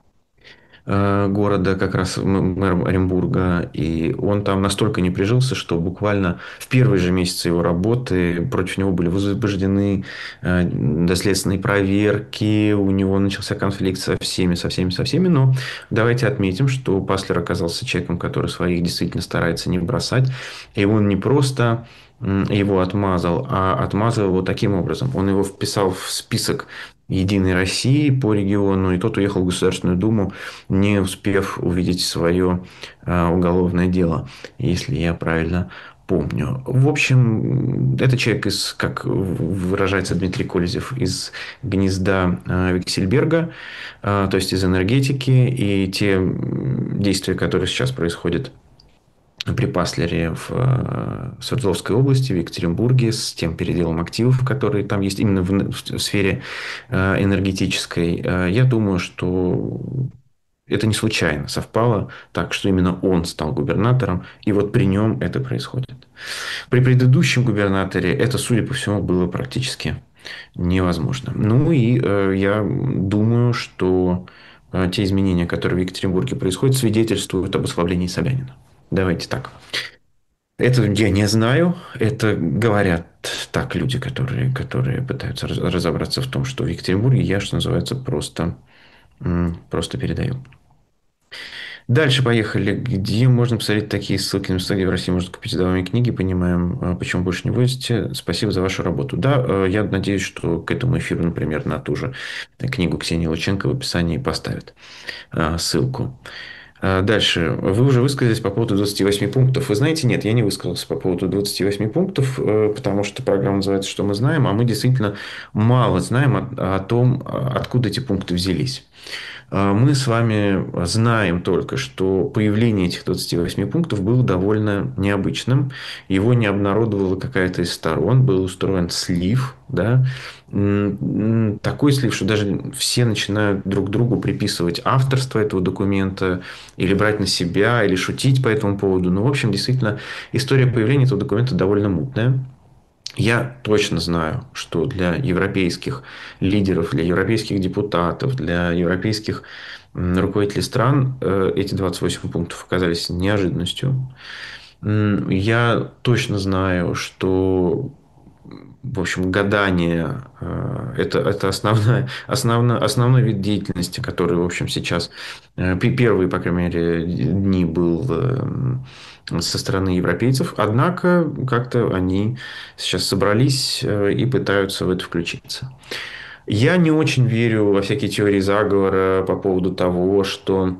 [SPEAKER 1] города, как раз мэром Оренбурга, и он там настолько не прижился, что буквально в первые же месяцы его работы против него были возбуждены доследственные проверки, у него начался конфликт со всеми, но давайте отметим, что Паслер оказался человеком, который своих действительно старается не бросать, и он не просто его отмазал, а отмазал его таким образом. Он его вписал в список Единой России по региону, и тот уехал в Государственную Думу, не успев увидеть свое уголовное дело, если я правильно помню. В общем, это человек из, как выражается Дмитрий Колезев, из гнезда Виксельберга, то есть из энергетики, и те действия, которые сейчас происходят при Паслере в Свердловской области, в Екатеринбурге, с тем переделом активов, которые там есть именно в сфере энергетической. Я думаю, что это не случайно совпало так, что именно он стал губернатором, и вот при нем это происходит. При предыдущем губернаторе это, судя по всему, было практически невозможно. Ну и я думаю, что те изменения, которые в Екатеринбурге происходят, свидетельствуют об ослаблении Собянина. Давайте так. Это я не знаю. Это говорят так люди, которые пытаются разобраться в том, что в Екатеринбурге я, что называется, просто передаю. Дальше поехали. Где можно посмотреть такие ссылки на места, где в России можно купить издаваемые книги? Понимаем, почему больше не возите. Спасибо за вашу работу. Да, я надеюсь, что к этому эфиру, например, на ту же книгу Ксении Лученко в описании поставят ссылку. Дальше. Вы уже высказались по поводу 28 пунктов. Вы знаете, нет, я не высказался по поводу 28 пунктов, потому что программа называется «Что мы знаем», а мы действительно мало знаем о том, откуда эти пункты взялись. Мы с вами знаем только, что появление этих 28 пунктов было довольно необычным. Его не обнародовала какая-то из сторон, был устроен слив, да, такой слив, что даже все начинают друг другу приписывать авторство этого документа или брать на себя, или шутить по этому поводу. Ну, в общем, действительно, история появления этого документа довольно мутная. Я точно знаю, что для европейских лидеров, для европейских депутатов, для европейских руководителей стран эти 28 пунктов оказались неожиданностью. Я точно знаю, что, в общем, гадание это основной вид деятельности, который, в общем, сейчас первые, по крайней мере, дни был со стороны европейцев. Однако как-то они сейчас собрались и пытаются в это включиться. Я не очень верю во всякие теории заговора по поводу того, что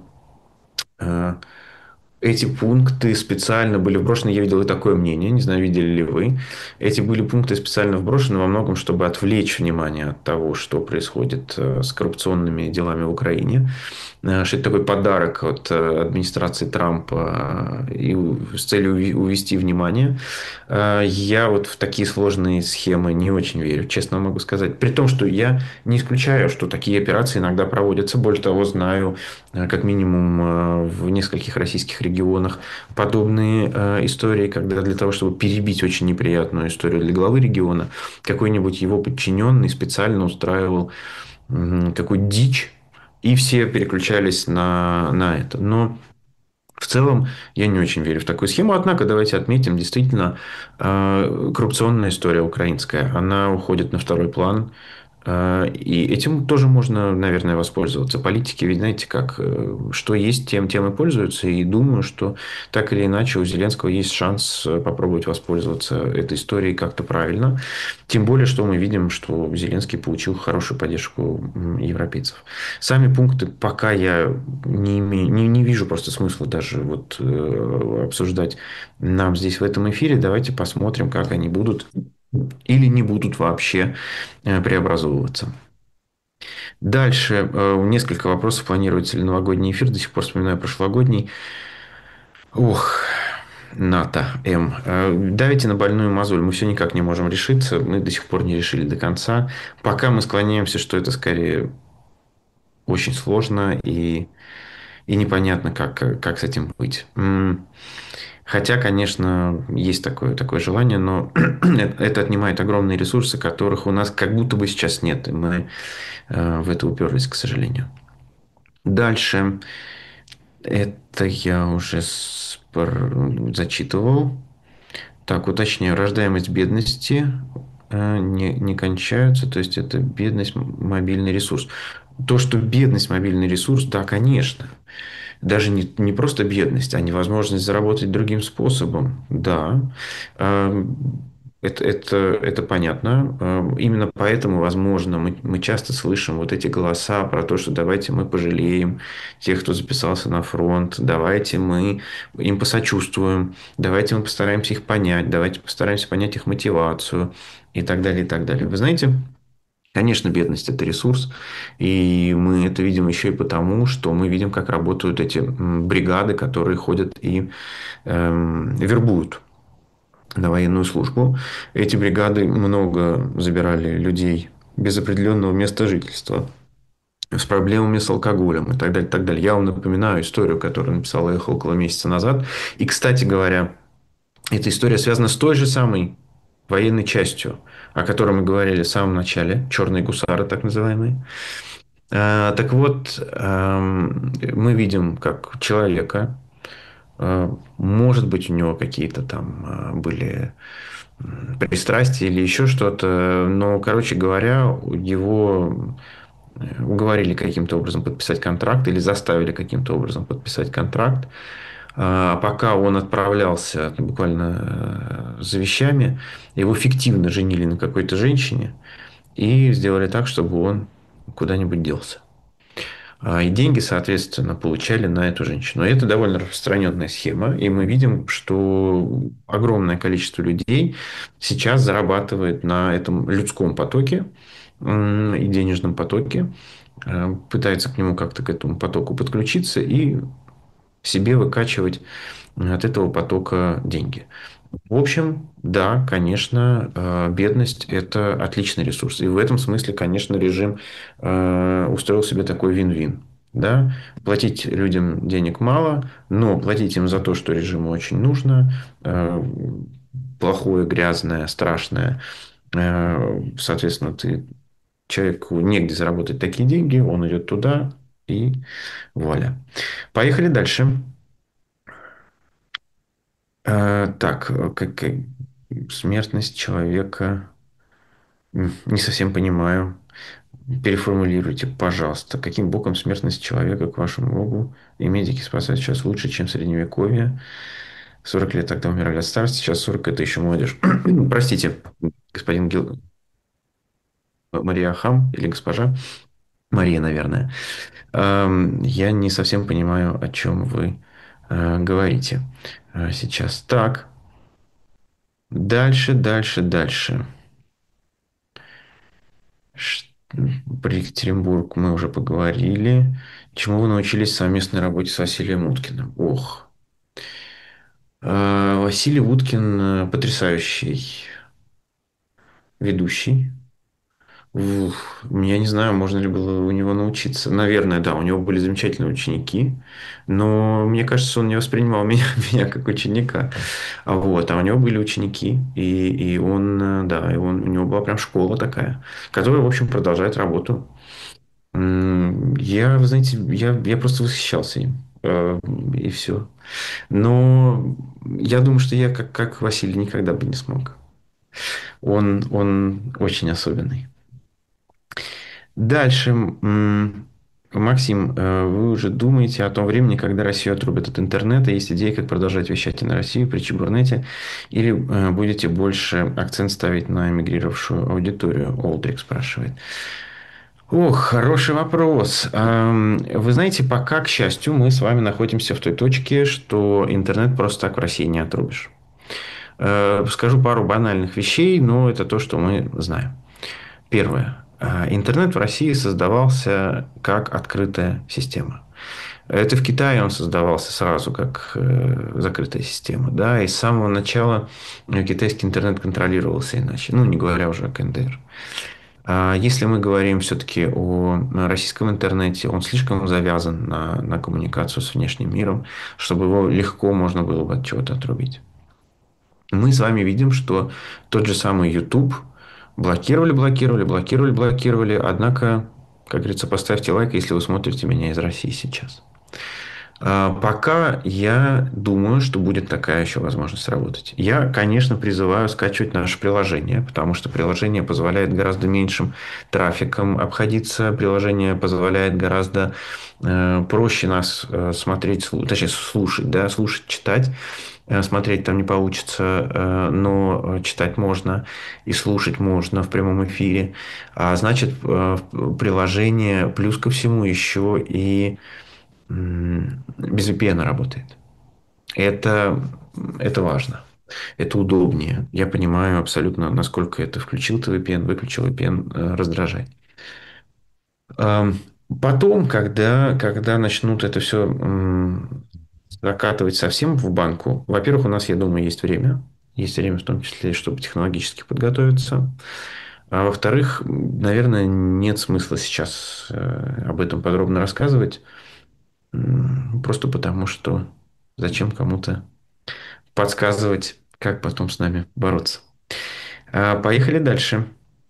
[SPEAKER 1] эти пункты специально были вброшены, я видел и такое мнение, не знаю, видели ли вы. Эти были пункты специально вброшены во многом, чтобы отвлечь внимание от того, что происходит с коррупционными делами в Украине. Что это такой подарок от администрации Трампа и с целью увести внимание. Я вот в такие сложные схемы не очень верю, честно могу сказать. При том, что я не исключаю, что такие операции иногда проводятся. Более того, знаю как минимум в нескольких российских регионах подобные истории, когда для того, чтобы перебить очень неприятную историю для главы региона, какой-нибудь его подчиненный специально устраивал такую дичь, и все переключались на это. Но в целом, я не очень верю в такую схему. Однако, давайте отметим, действительно, коррупционная история украинская, она уходит на второй план. И этим тоже можно, наверное, воспользоваться. Политики, ведь знаете, как, что есть, тем и пользуются. И думаю, что так или иначе у Зеленского есть шанс попробовать воспользоваться этой историей как-то правильно. Тем более, что мы видим, что Зеленский получил хорошую поддержку европейцев. Сами пункты пока я не вижу просто смысла даже вот, обсуждать нам здесь в этом эфире. Давайте посмотрим, как они будут или не будут вообще преобразовываться. Дальше. Несколько вопросов. Планируется ли новогодний эфир? До сих пор вспоминаю прошлогодний. Ох, НАТО М. Давите на больную мозоль. Мы все никак не можем решиться. Мы до сих пор не решили до конца. Пока мы склоняемся, что это скорее очень сложно и непонятно, как с этим быть. Хотя, конечно, есть такое желание, но это отнимает огромные ресурсы, которых у нас как будто бы сейчас нет. И мы в это уперлись, к сожалению. Дальше. Это я уже зачитывал. Так, уточняю. Рождаемость бедности не кончаются. То есть, это бедность, мобильный ресурс. То, что бедность, мобильный ресурс, да, конечно. Даже не просто бедность, а невозможность заработать другим способом. Да, это понятно. Именно поэтому, возможно, мы часто слышим вот эти голоса про то, что давайте мы пожалеем тех, кто записался на фронт, давайте мы им посочувствуем, давайте мы постараемся их понять, давайте постараемся понять их мотивацию и так далее, и так далее. Вы знаете, конечно, бедность – это ресурс, и мы это видим еще и потому, что мы видим, как работают эти бригады, которые ходят и вербуют на военную службу. Эти бригады много забирали людей без определенного места жительства, с проблемами с алкоголем и так далее, так далее. Я вам напоминаю историю, которую написал Эхо около месяца назад. И, кстати говоря, эта история связана с той же самой военной частью, о которой мы говорили в самом начале, черные гусары, так называемые. Так вот, мы видим, как человека, может быть, у него какие-то там были пристрастия или еще что-то, но, короче говоря, его уговорили каким-то образом подписать контракт или заставили каким-то образом подписать контракт. Пока он отправлялся буквально за вещами, его фиктивно женили на какой-то женщине и сделали так, чтобы он куда-нибудь делся. И деньги, соответственно, получали на эту женщину. И это довольно распространенная схема. И мы видим, что огромное количество людей сейчас зарабатывает на этом людском потоке и денежном потоке, пытается к нему как-то к этому потоку подключиться и себе выкачивать от этого потока деньги. В общем, да, конечно, бедность – это отличный ресурс. И в этом смысле, конечно, режим устроил себе такой вин-вин. Да? Платить людям денег мало, но платить им за то, что режиму очень нужно, плохое, грязное, страшное. Соответственно, человеку негде заработать такие деньги, он идет туда и вуаля. Поехали дальше. Так, смертность человека. Не совсем понимаю. Переформулируйте, пожалуйста. Каким боком смертность человека, к вашему богу, и медики спасают сейчас лучше, чем в Средневековье? 40 лет тогда умирали от старости, сейчас 40 это еще молодежь. Простите, господин Мария Хам или госпожа Мария, наверное. Я не совсем понимаю, о чем вы говорите сейчас. Так, дальше. Про Екатеринбург мы уже поговорили. Чему вы научились в совместной работе с Василием Уткиным? Ох. Василий Уткин потрясающий ведущий. Я не знаю, можно ли было у него научиться. Наверное, да, у него были замечательные ученики, но мне кажется, он не воспринимал меня, меня как ученика. Вот, а у него были ученики, и он, да, у него была прям школа такая, которая, в общем, продолжает работу. Я, вы знаете, я просто восхищался им, и все. Но я думаю, что я, как Василий, никогда бы не смог. Он очень особенный. Дальше, Максим, вы уже думаете о том времени, когда Россию отрубят от интернета? Есть идеи, как продолжать вещать и на Россию при Чебурнете? Или будете больше акцент ставить на эмигрировавшую аудиторию? Олдрик спрашивает. Ох, хороший вопрос. Вы знаете, пока, к счастью, мы с вами находимся в той точке, что интернет просто так в России не отрубишь. Скажу пару банальных вещей, но это то, что мы знаем. Первое. Интернет в России создавался как открытая система. Это в Китае он создавался сразу как закрытая система. Да, и с самого начала китайский интернет контролировался иначе. Ну, не говоря уже о КНДР. А если мы говорим все-таки о российском интернете, он слишком завязан на коммуникацию с внешним миром, чтобы его легко можно было бы от чего-то отрубить. Мы с вами видим, что тот же самый YouTube блокировали. Однако, как говорится, поставьте лайк, если вы смотрите меня из России сейчас. Пока я думаю, что будет такая еще возможность работать. Я, конечно, призываю скачивать наше приложение, потому что приложение позволяет гораздо меньшим трафиком обходиться. Приложение позволяет гораздо проще нас смотреть, точнее, слушать, да, слушать, читать. Смотреть там не получится, но читать можно и слушать можно в прямом эфире. А значит, приложение плюс ко всему еще и без VPN работает. Это, это важно. Это удобнее. Я понимаю абсолютно, насколько это включил ты VPN, выключил VPN, раздражает. Потом, когда начнут это все закатывать совсем в банку, во-первых, у нас, я думаю, есть время. Есть время в том числе, чтобы технологически подготовиться. А во-вторых, наверное, нет смысла сейчас об этом подробно рассказывать. Просто потому, что зачем кому-то подсказывать, как потом с нами бороться. Поехали дальше.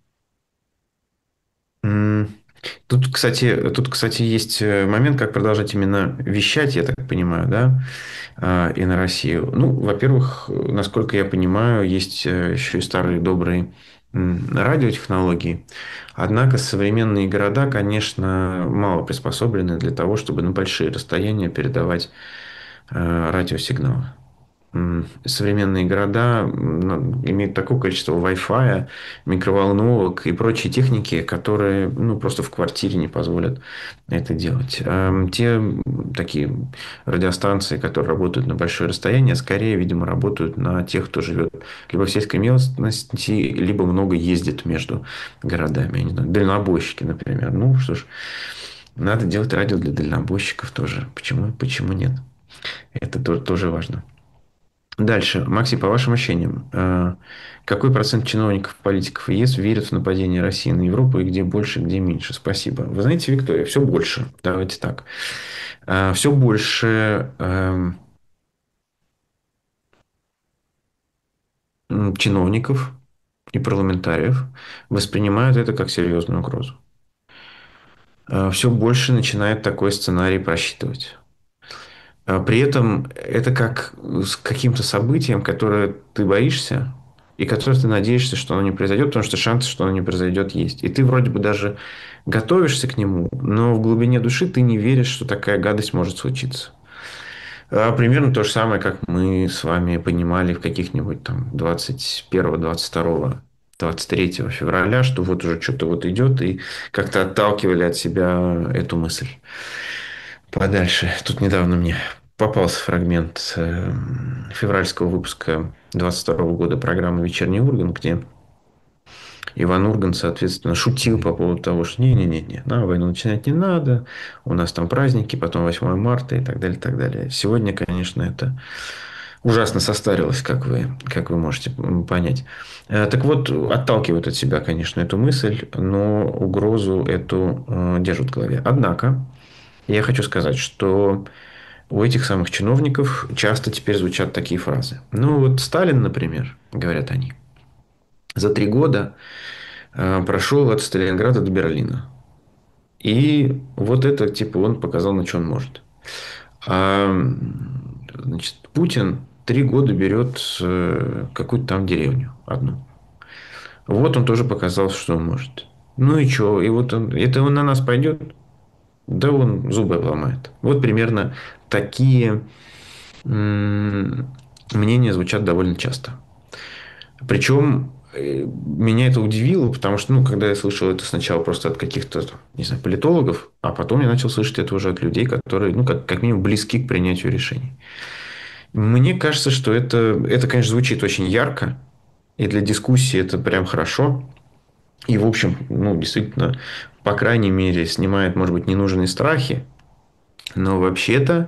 [SPEAKER 1] Тут, кстати, есть момент, как продолжать именно вещать, я так понимаю, да, и на Россию. Ну, во-первых, насколько я понимаю, есть еще и старые добрые радиотехнологии. Однако современные города, конечно, мало приспособлены для того, чтобы на большие расстояния передавать радиосигналы. Современные города имеют такое количество Wi-Fi, микроволновок и прочей техники, которые просто в квартире не позволят это делать. Те такие радиостанции, которые работают на большое расстояние, скорее, видимо, работают на тех, кто живет либо в сельской местности, либо много ездит между городами. Я не знаю, дальнобойщики, например. Ну что ж, надо делать радио для дальнобойщиков тоже. Почему нет? Это тоже важно. Дальше. Максим, по вашим ощущениям, какой процент чиновников, политиков и ЕС верят в нападение России на Европу и где больше, где меньше? Спасибо. Вы знаете, Виктория, все больше. Давайте так. Все больше чиновников и парламентариев воспринимают это как серьезную угрозу. Все больше начинает такой сценарий просчитывать. При этом это как с каким-то событием, которое ты боишься, и которое ты надеешься, что оно не произойдет, потому что шансы, что оно не произойдет, есть. И ты вроде бы даже готовишься к нему, но в глубине души ты не веришь, что такая гадость может случиться. Примерно то же самое, как мы с вами понимали в каких-нибудь там 21, 22, 23 февраля, что вот уже что-то вот идет, и как-то отталкивали от себя эту мысль подальше. Тут недавно мне попался фрагмент февральского выпуска 22 года программы «Вечерний Ургант», где Иван Ургант, соответственно, шутил по поводу того, что не-не-не, нам войну начинать не надо, у нас там праздники, потом 8 марта и так далее, и так далее. Сегодня, конечно, это ужасно состарилась, как вы можете понять. Так вот, отталкивают от себя, конечно, эту мысль, но угрозу эту держат в голове. Однако, я хочу сказать, что у этих самых чиновников часто теперь звучат такие фразы. Ну, вот Сталин, например, говорят они, за 3 года прошел от Сталинграда до Берлина. И вот это, типа, он показал, на что он может. А значит, Путин 3 года берет какую-то там деревню одну. Вот он тоже показал, что он может. Ну и что? И вот он на нас пойдет? Да он зубы обломает. Вот примерно такие мнения звучат довольно часто. Причем меня это удивило, потому что, ну, когда я слышал это сначала просто от каких-то, не знаю, политологов, а потом я начал слышать это уже от людей, которые, ну, как минимум, близки к принятию решений. Мне кажется, что это, конечно, звучит очень ярко, и для дискуссии это прям хорошо. И, в общем, ну, действительно, по крайней мере, снимает, может быть, ненужные страхи, но вообще-то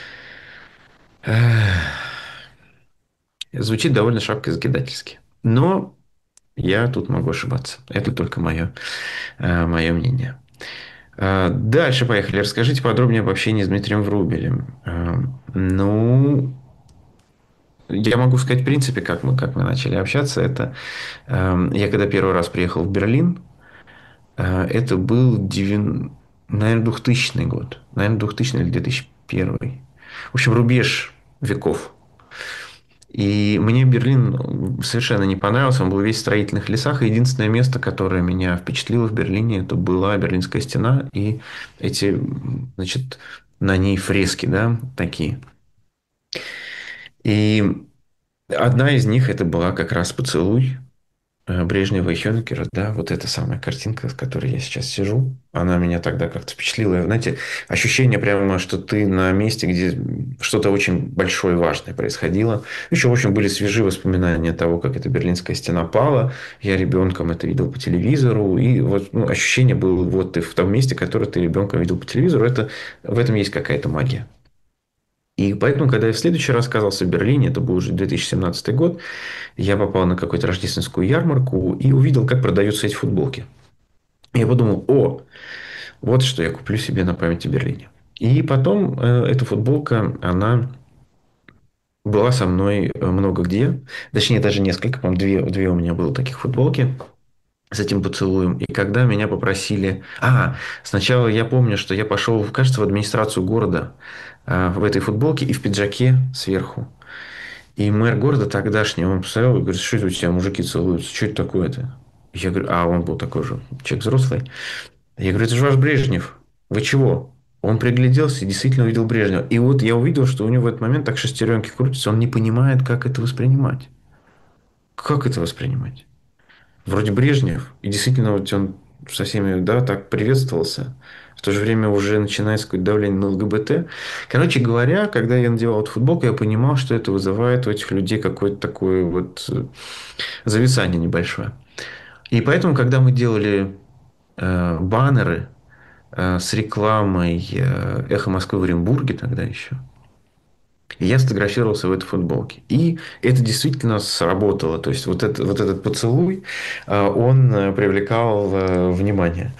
[SPEAKER 1] звучит довольно шапкозакидательски. Но я тут могу ошибаться. Это только мое мнение. Дальше поехали. Расскажите подробнее об общении с Дмитрием Врубелем. Ну, я могу сказать, в принципе, как мы начали общаться. Это я когда первый раз приехал в Берлин, это был, наверное, 2000 год. Наверное, 2000 или 2001. В общем, рубеж веков. И мне Берлин совершенно не понравился. Он был весь в строительных лесах. И единственное место, которое меня впечатлило в Берлине, это была Берлинская стена и эти, значит, на ней фрески, да, такие. И одна из них это была как раз поцелуй Брежнева и Хёнекера, да, вот эта самая картинка, с которой я сейчас сижу, она меня тогда как-то впечатлила. Знаете, ощущение прямо, что ты на месте, где что-то очень большое и важное происходило. Еще, в общем, были свежие воспоминания того, как эта Берлинская стена пала. Я ребенком это видел по телевизору. И вот ощущение было, вот ты в том месте, которое ты ребенком видел по телевизору, в этом есть какая-то магия. И поэтому, когда я в следующий раз оказался в Берлине, это был уже 2017 год, я попал на какую-то рождественскую ярмарку и увидел, как продаются эти футболки. Я подумал, вот что я куплю себе на память о Берлине. И потом эта футболка, она была со мной много где. Точнее, даже несколько, по-моему, две у меня было таких футболки с этим поцелуем. И когда меня попросили... сначала я помню, что я пошел, кажется, в администрацию города в этой футболке и в пиджаке сверху. И мэр города тогдашний, он посмотрел и говорит, что это у тебя мужики целуются, что это такое-то? Я говорю, он был такой же человек взрослый. Я говорю, это же ваш Брежнев, вы чего? Он пригляделся и действительно увидел Брежнева. И вот я увидел, что у него в этот момент так шестеренки крутятся, он не понимает, как это воспринимать. Как это воспринимать? Вроде Брежнев, и действительно вот он со всеми, да, так приветствовался. В то же время уже начинается какое-то давление на ЛГБТ. Короче говоря, когда я надевал эту футболку, я понимал, что это вызывает у этих людей какое-то такое вот зависание небольшое. И поэтому, когда мы делали баннеры с рекламой «Эхо Москвы» в Оренбурге тогда еще, я сфотографировался в этой футболке. И это действительно сработало. То есть, вот этот поцелуй, он привлекал внимание.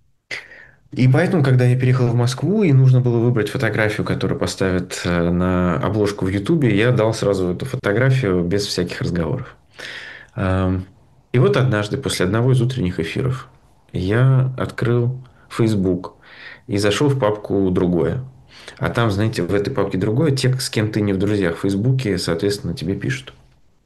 [SPEAKER 1] И поэтому, когда я переехал в Москву, и нужно было выбрать фотографию, которую поставят на обложку в Ютубе, я дал сразу эту фотографию без всяких разговоров. И вот однажды, после одного из утренних эфиров, я открыл Facebook и зашел в папку «Другое». А там, знаете, в этой папке «Другое» те, с кем ты не в друзьях в Фейсбуке, соответственно, тебе пишут.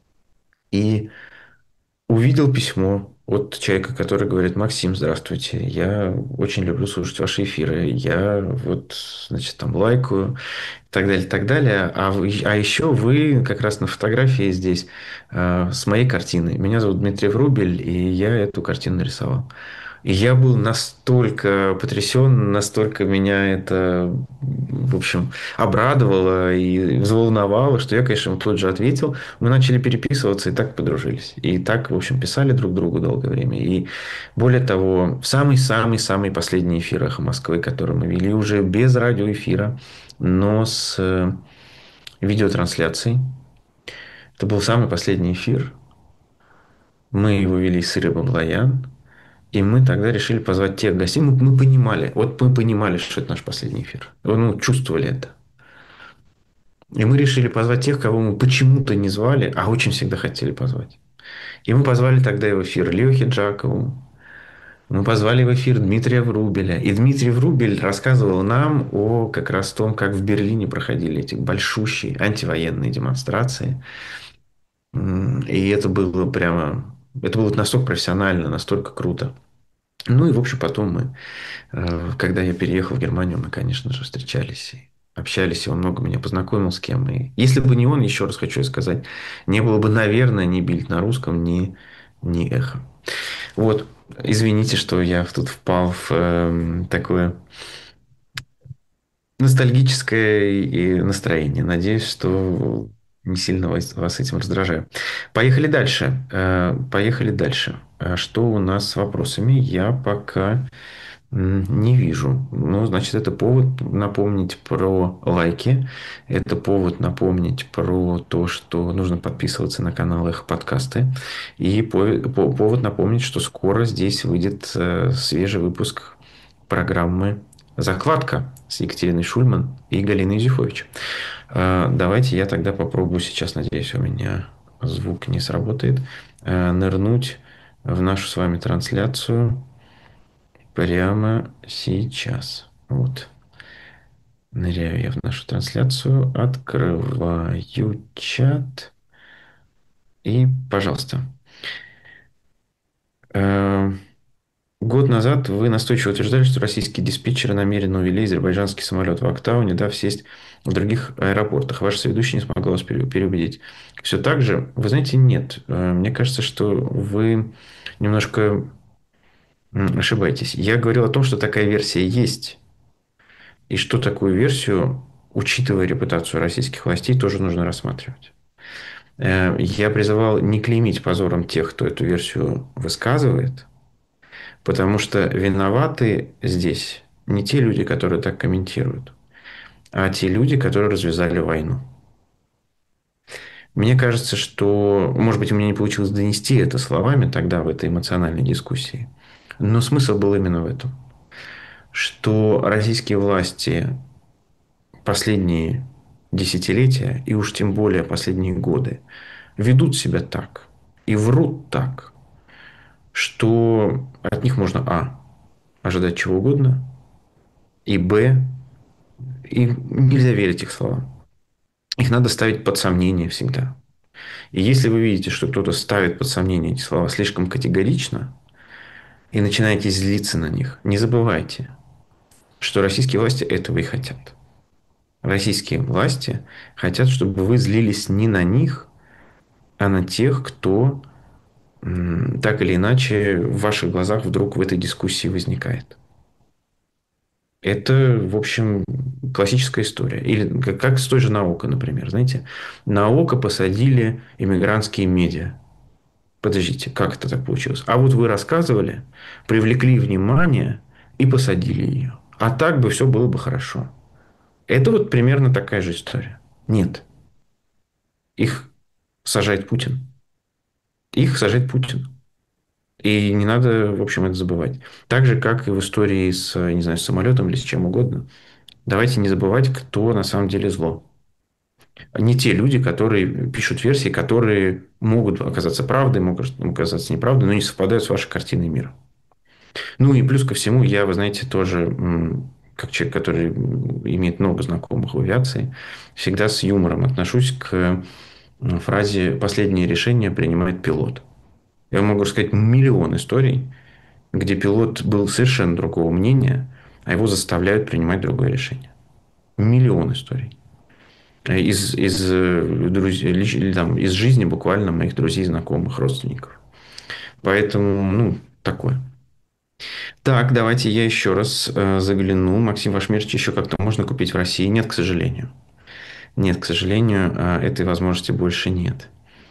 [SPEAKER 1] И увидел письмо от человека, который говорит: Максим, здравствуйте, я очень люблю слушать ваши эфиры, я вот, значит, там лайкаю, и так далее, и так далее. А еще вы как раз на фотографии здесь с моей картиной. Меня зовут Дмитрий Врубель, и я эту картину нарисовал. И я был настолько потрясен, настолько меня это, в общем, обрадовало и взволновало, что я, конечно, ему тут же ответил. Мы начали переписываться и так подружились. И так, в общем, писали друг другу долгое время. И более того, в самый-самый-самый последний эфир «Эхо Москвы», который мы вели уже без радиоэфира, но с видеотрансляцией, Это был самый последний эфир. Мы его вели с Ирой Баблоян. И мы тогда решили позвать тех гостей. Мы понимали, вот мы понимали, что это наш последний эфир. Ну, чувствовали это. И мы решили позвать тех, кого мы почему-то не звали, а очень всегда хотели позвать. И мы позвали тогда в эфир Лехи Джакову. Мы позвали в эфир Дмитрия Врубеля. И Дмитрий Врубель рассказывал нам о как раз том, как в Берлине проходили эти большущие антивоенные демонстрации. И это было прямо... Это было настолько профессионально, настолько круто. Ну и, в общем, потом мы, когда я переехал в Германию, мы, конечно же, встречались и общались, и он много меня познакомил с кем. И если бы не он, еще раз хочу сказать, не было бы, наверное, ни Бильд на русском, ни Эхо. Вот, извините, что я тут впал в такое ностальгическое и настроение. Надеюсь, что не сильно вас этим раздражаю. Поехали дальше. Поехали дальше. Что у нас с вопросами? Я пока не вижу. Ну, значит, это повод напомнить про лайки. Это повод напомнить про то, что нужно подписываться на канал их подкасты. И повод напомнить, что скоро здесь выйдет свежий выпуск программы «Закладка» с Екатериной Шульман и Галиной Юзефович. Давайте я тогда попробую сейчас, надеюсь, у меня звук не сработает, нырнуть в нашу с вами трансляцию прямо сейчас. Вот. Ныряю я в нашу трансляцию, открываю чат и, пожалуйста. Год назад вы настойчиво утверждали, что российские диспетчеры намеренно увели азербайджанский самолет в Актау, не дав сесть в других аэропортах. Ваша соведущая не смогла вас переубедить. Все так же? Вы знаете, нет. Мне кажется, что вы немножко ошибаетесь. Я говорил о том, что такая версия есть. И что такую версию, учитывая репутацию российских властей, тоже нужно рассматривать. Я призывал не клеймить позором тех, кто эту версию высказывает, потому что виноваты здесь не те люди, которые так комментируют, а те люди, которые развязали войну. Мне кажется, что, может быть, у меня не получилось донести это словами тогда в этой эмоциональной дискуссии, но смысл был именно в этом, что российские власти последние десятилетия, и уж тем более последние годы, ведут себя так и врут так, что от них можно ожидать чего угодно, и и нельзя верить их словам. Их надо ставить под сомнение всегда. И если вы видите, что кто-то ставит под сомнение эти слова слишком категорично, и начинаете злиться на них, не забывайте, что российские власти этого и хотят. Российские власти хотят, чтобы вы злились не на них, а на тех, кто так или иначе в ваших глазах вдруг в этой дискуссии возникает. Это, в общем, классическая история. Или как с той же наукой, например. Знаете, на око посадили иммигрантские медиа. Подождите, как это так получилось? А вот вы рассказывали, привлекли внимание и посадили ее. А так бы все было бы хорошо. Это вот примерно такая же история. Нет. Их сажает Путин. Их сажает Путин. И не надо, в общем, это забывать. Так же, как и в истории с, не знаю, с самолетом или с чем угодно. Давайте не забывать, кто на самом деле зло. Не те люди, которые пишут версии, которые могут оказаться правдой, могут оказаться неправдой, но не совпадают с вашей картиной мира. Ну и плюс ко всему, я, вы знаете, тоже, как человек, который имеет много знакомых в авиации, всегда с юмором отношусь к фразе «последнее решение принимает пилот». Я могу рассказать миллион историй, где пилот был совершенно другого мнения, а его заставляют принимать другое решение. Миллион историй. Из жизни буквально моих друзей, знакомых, родственников. Поэтому, такое. Так, давайте я еще раз загляну. Максим, ваш мерч еще как-то можно купить в России? Нет, к сожалению. Нет, к сожалению, этой возможности больше нет.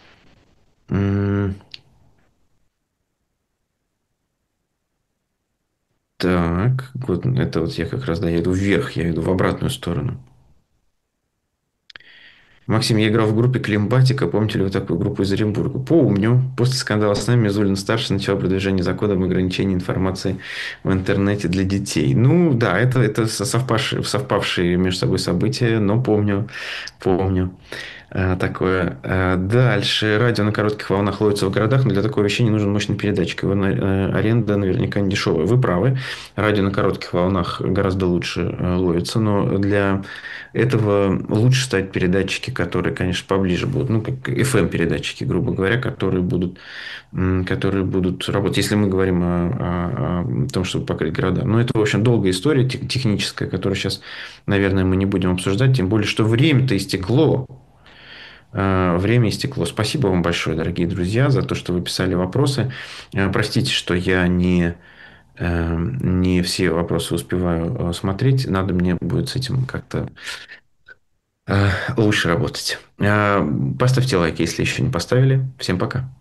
[SPEAKER 1] Так, вот это вот я как раз, да, я иду вверх, я иду в обратную сторону. Максим, я играл в группе Климбатика. Помните ли вы такую группу из Оренбурга? Помню. После скандала с нами Мизулин-старший начал продвижение закона об ограничении информации в интернете для детей. Ну, да, это совпавшие между собой события, но помню. Такое. Дальше. Радио на коротких волнах ловится в городах, но для такого вещания нужен мощный передатчик. Его аренда наверняка не дешевая. Вы правы. Радио на коротких волнах гораздо лучше ловится, но для этого лучше ставить передатчики, которые, конечно, поближе будут. Ну, как FM-передатчики, грубо говоря, которые будут работать. Если мы говорим о том, чтобы покрыть города. Но это, в общем, долгая история техническая, которую сейчас, наверное, мы не будем обсуждать. Тем более, что время-то истекло. Время истекло. Спасибо вам большое, дорогие друзья, за то, что вы писали вопросы. Простите, что я не все вопросы успеваю смотреть. Надо мне будет с этим как-то лучше работать. Поставьте лайк, если еще не поставили. Всем пока.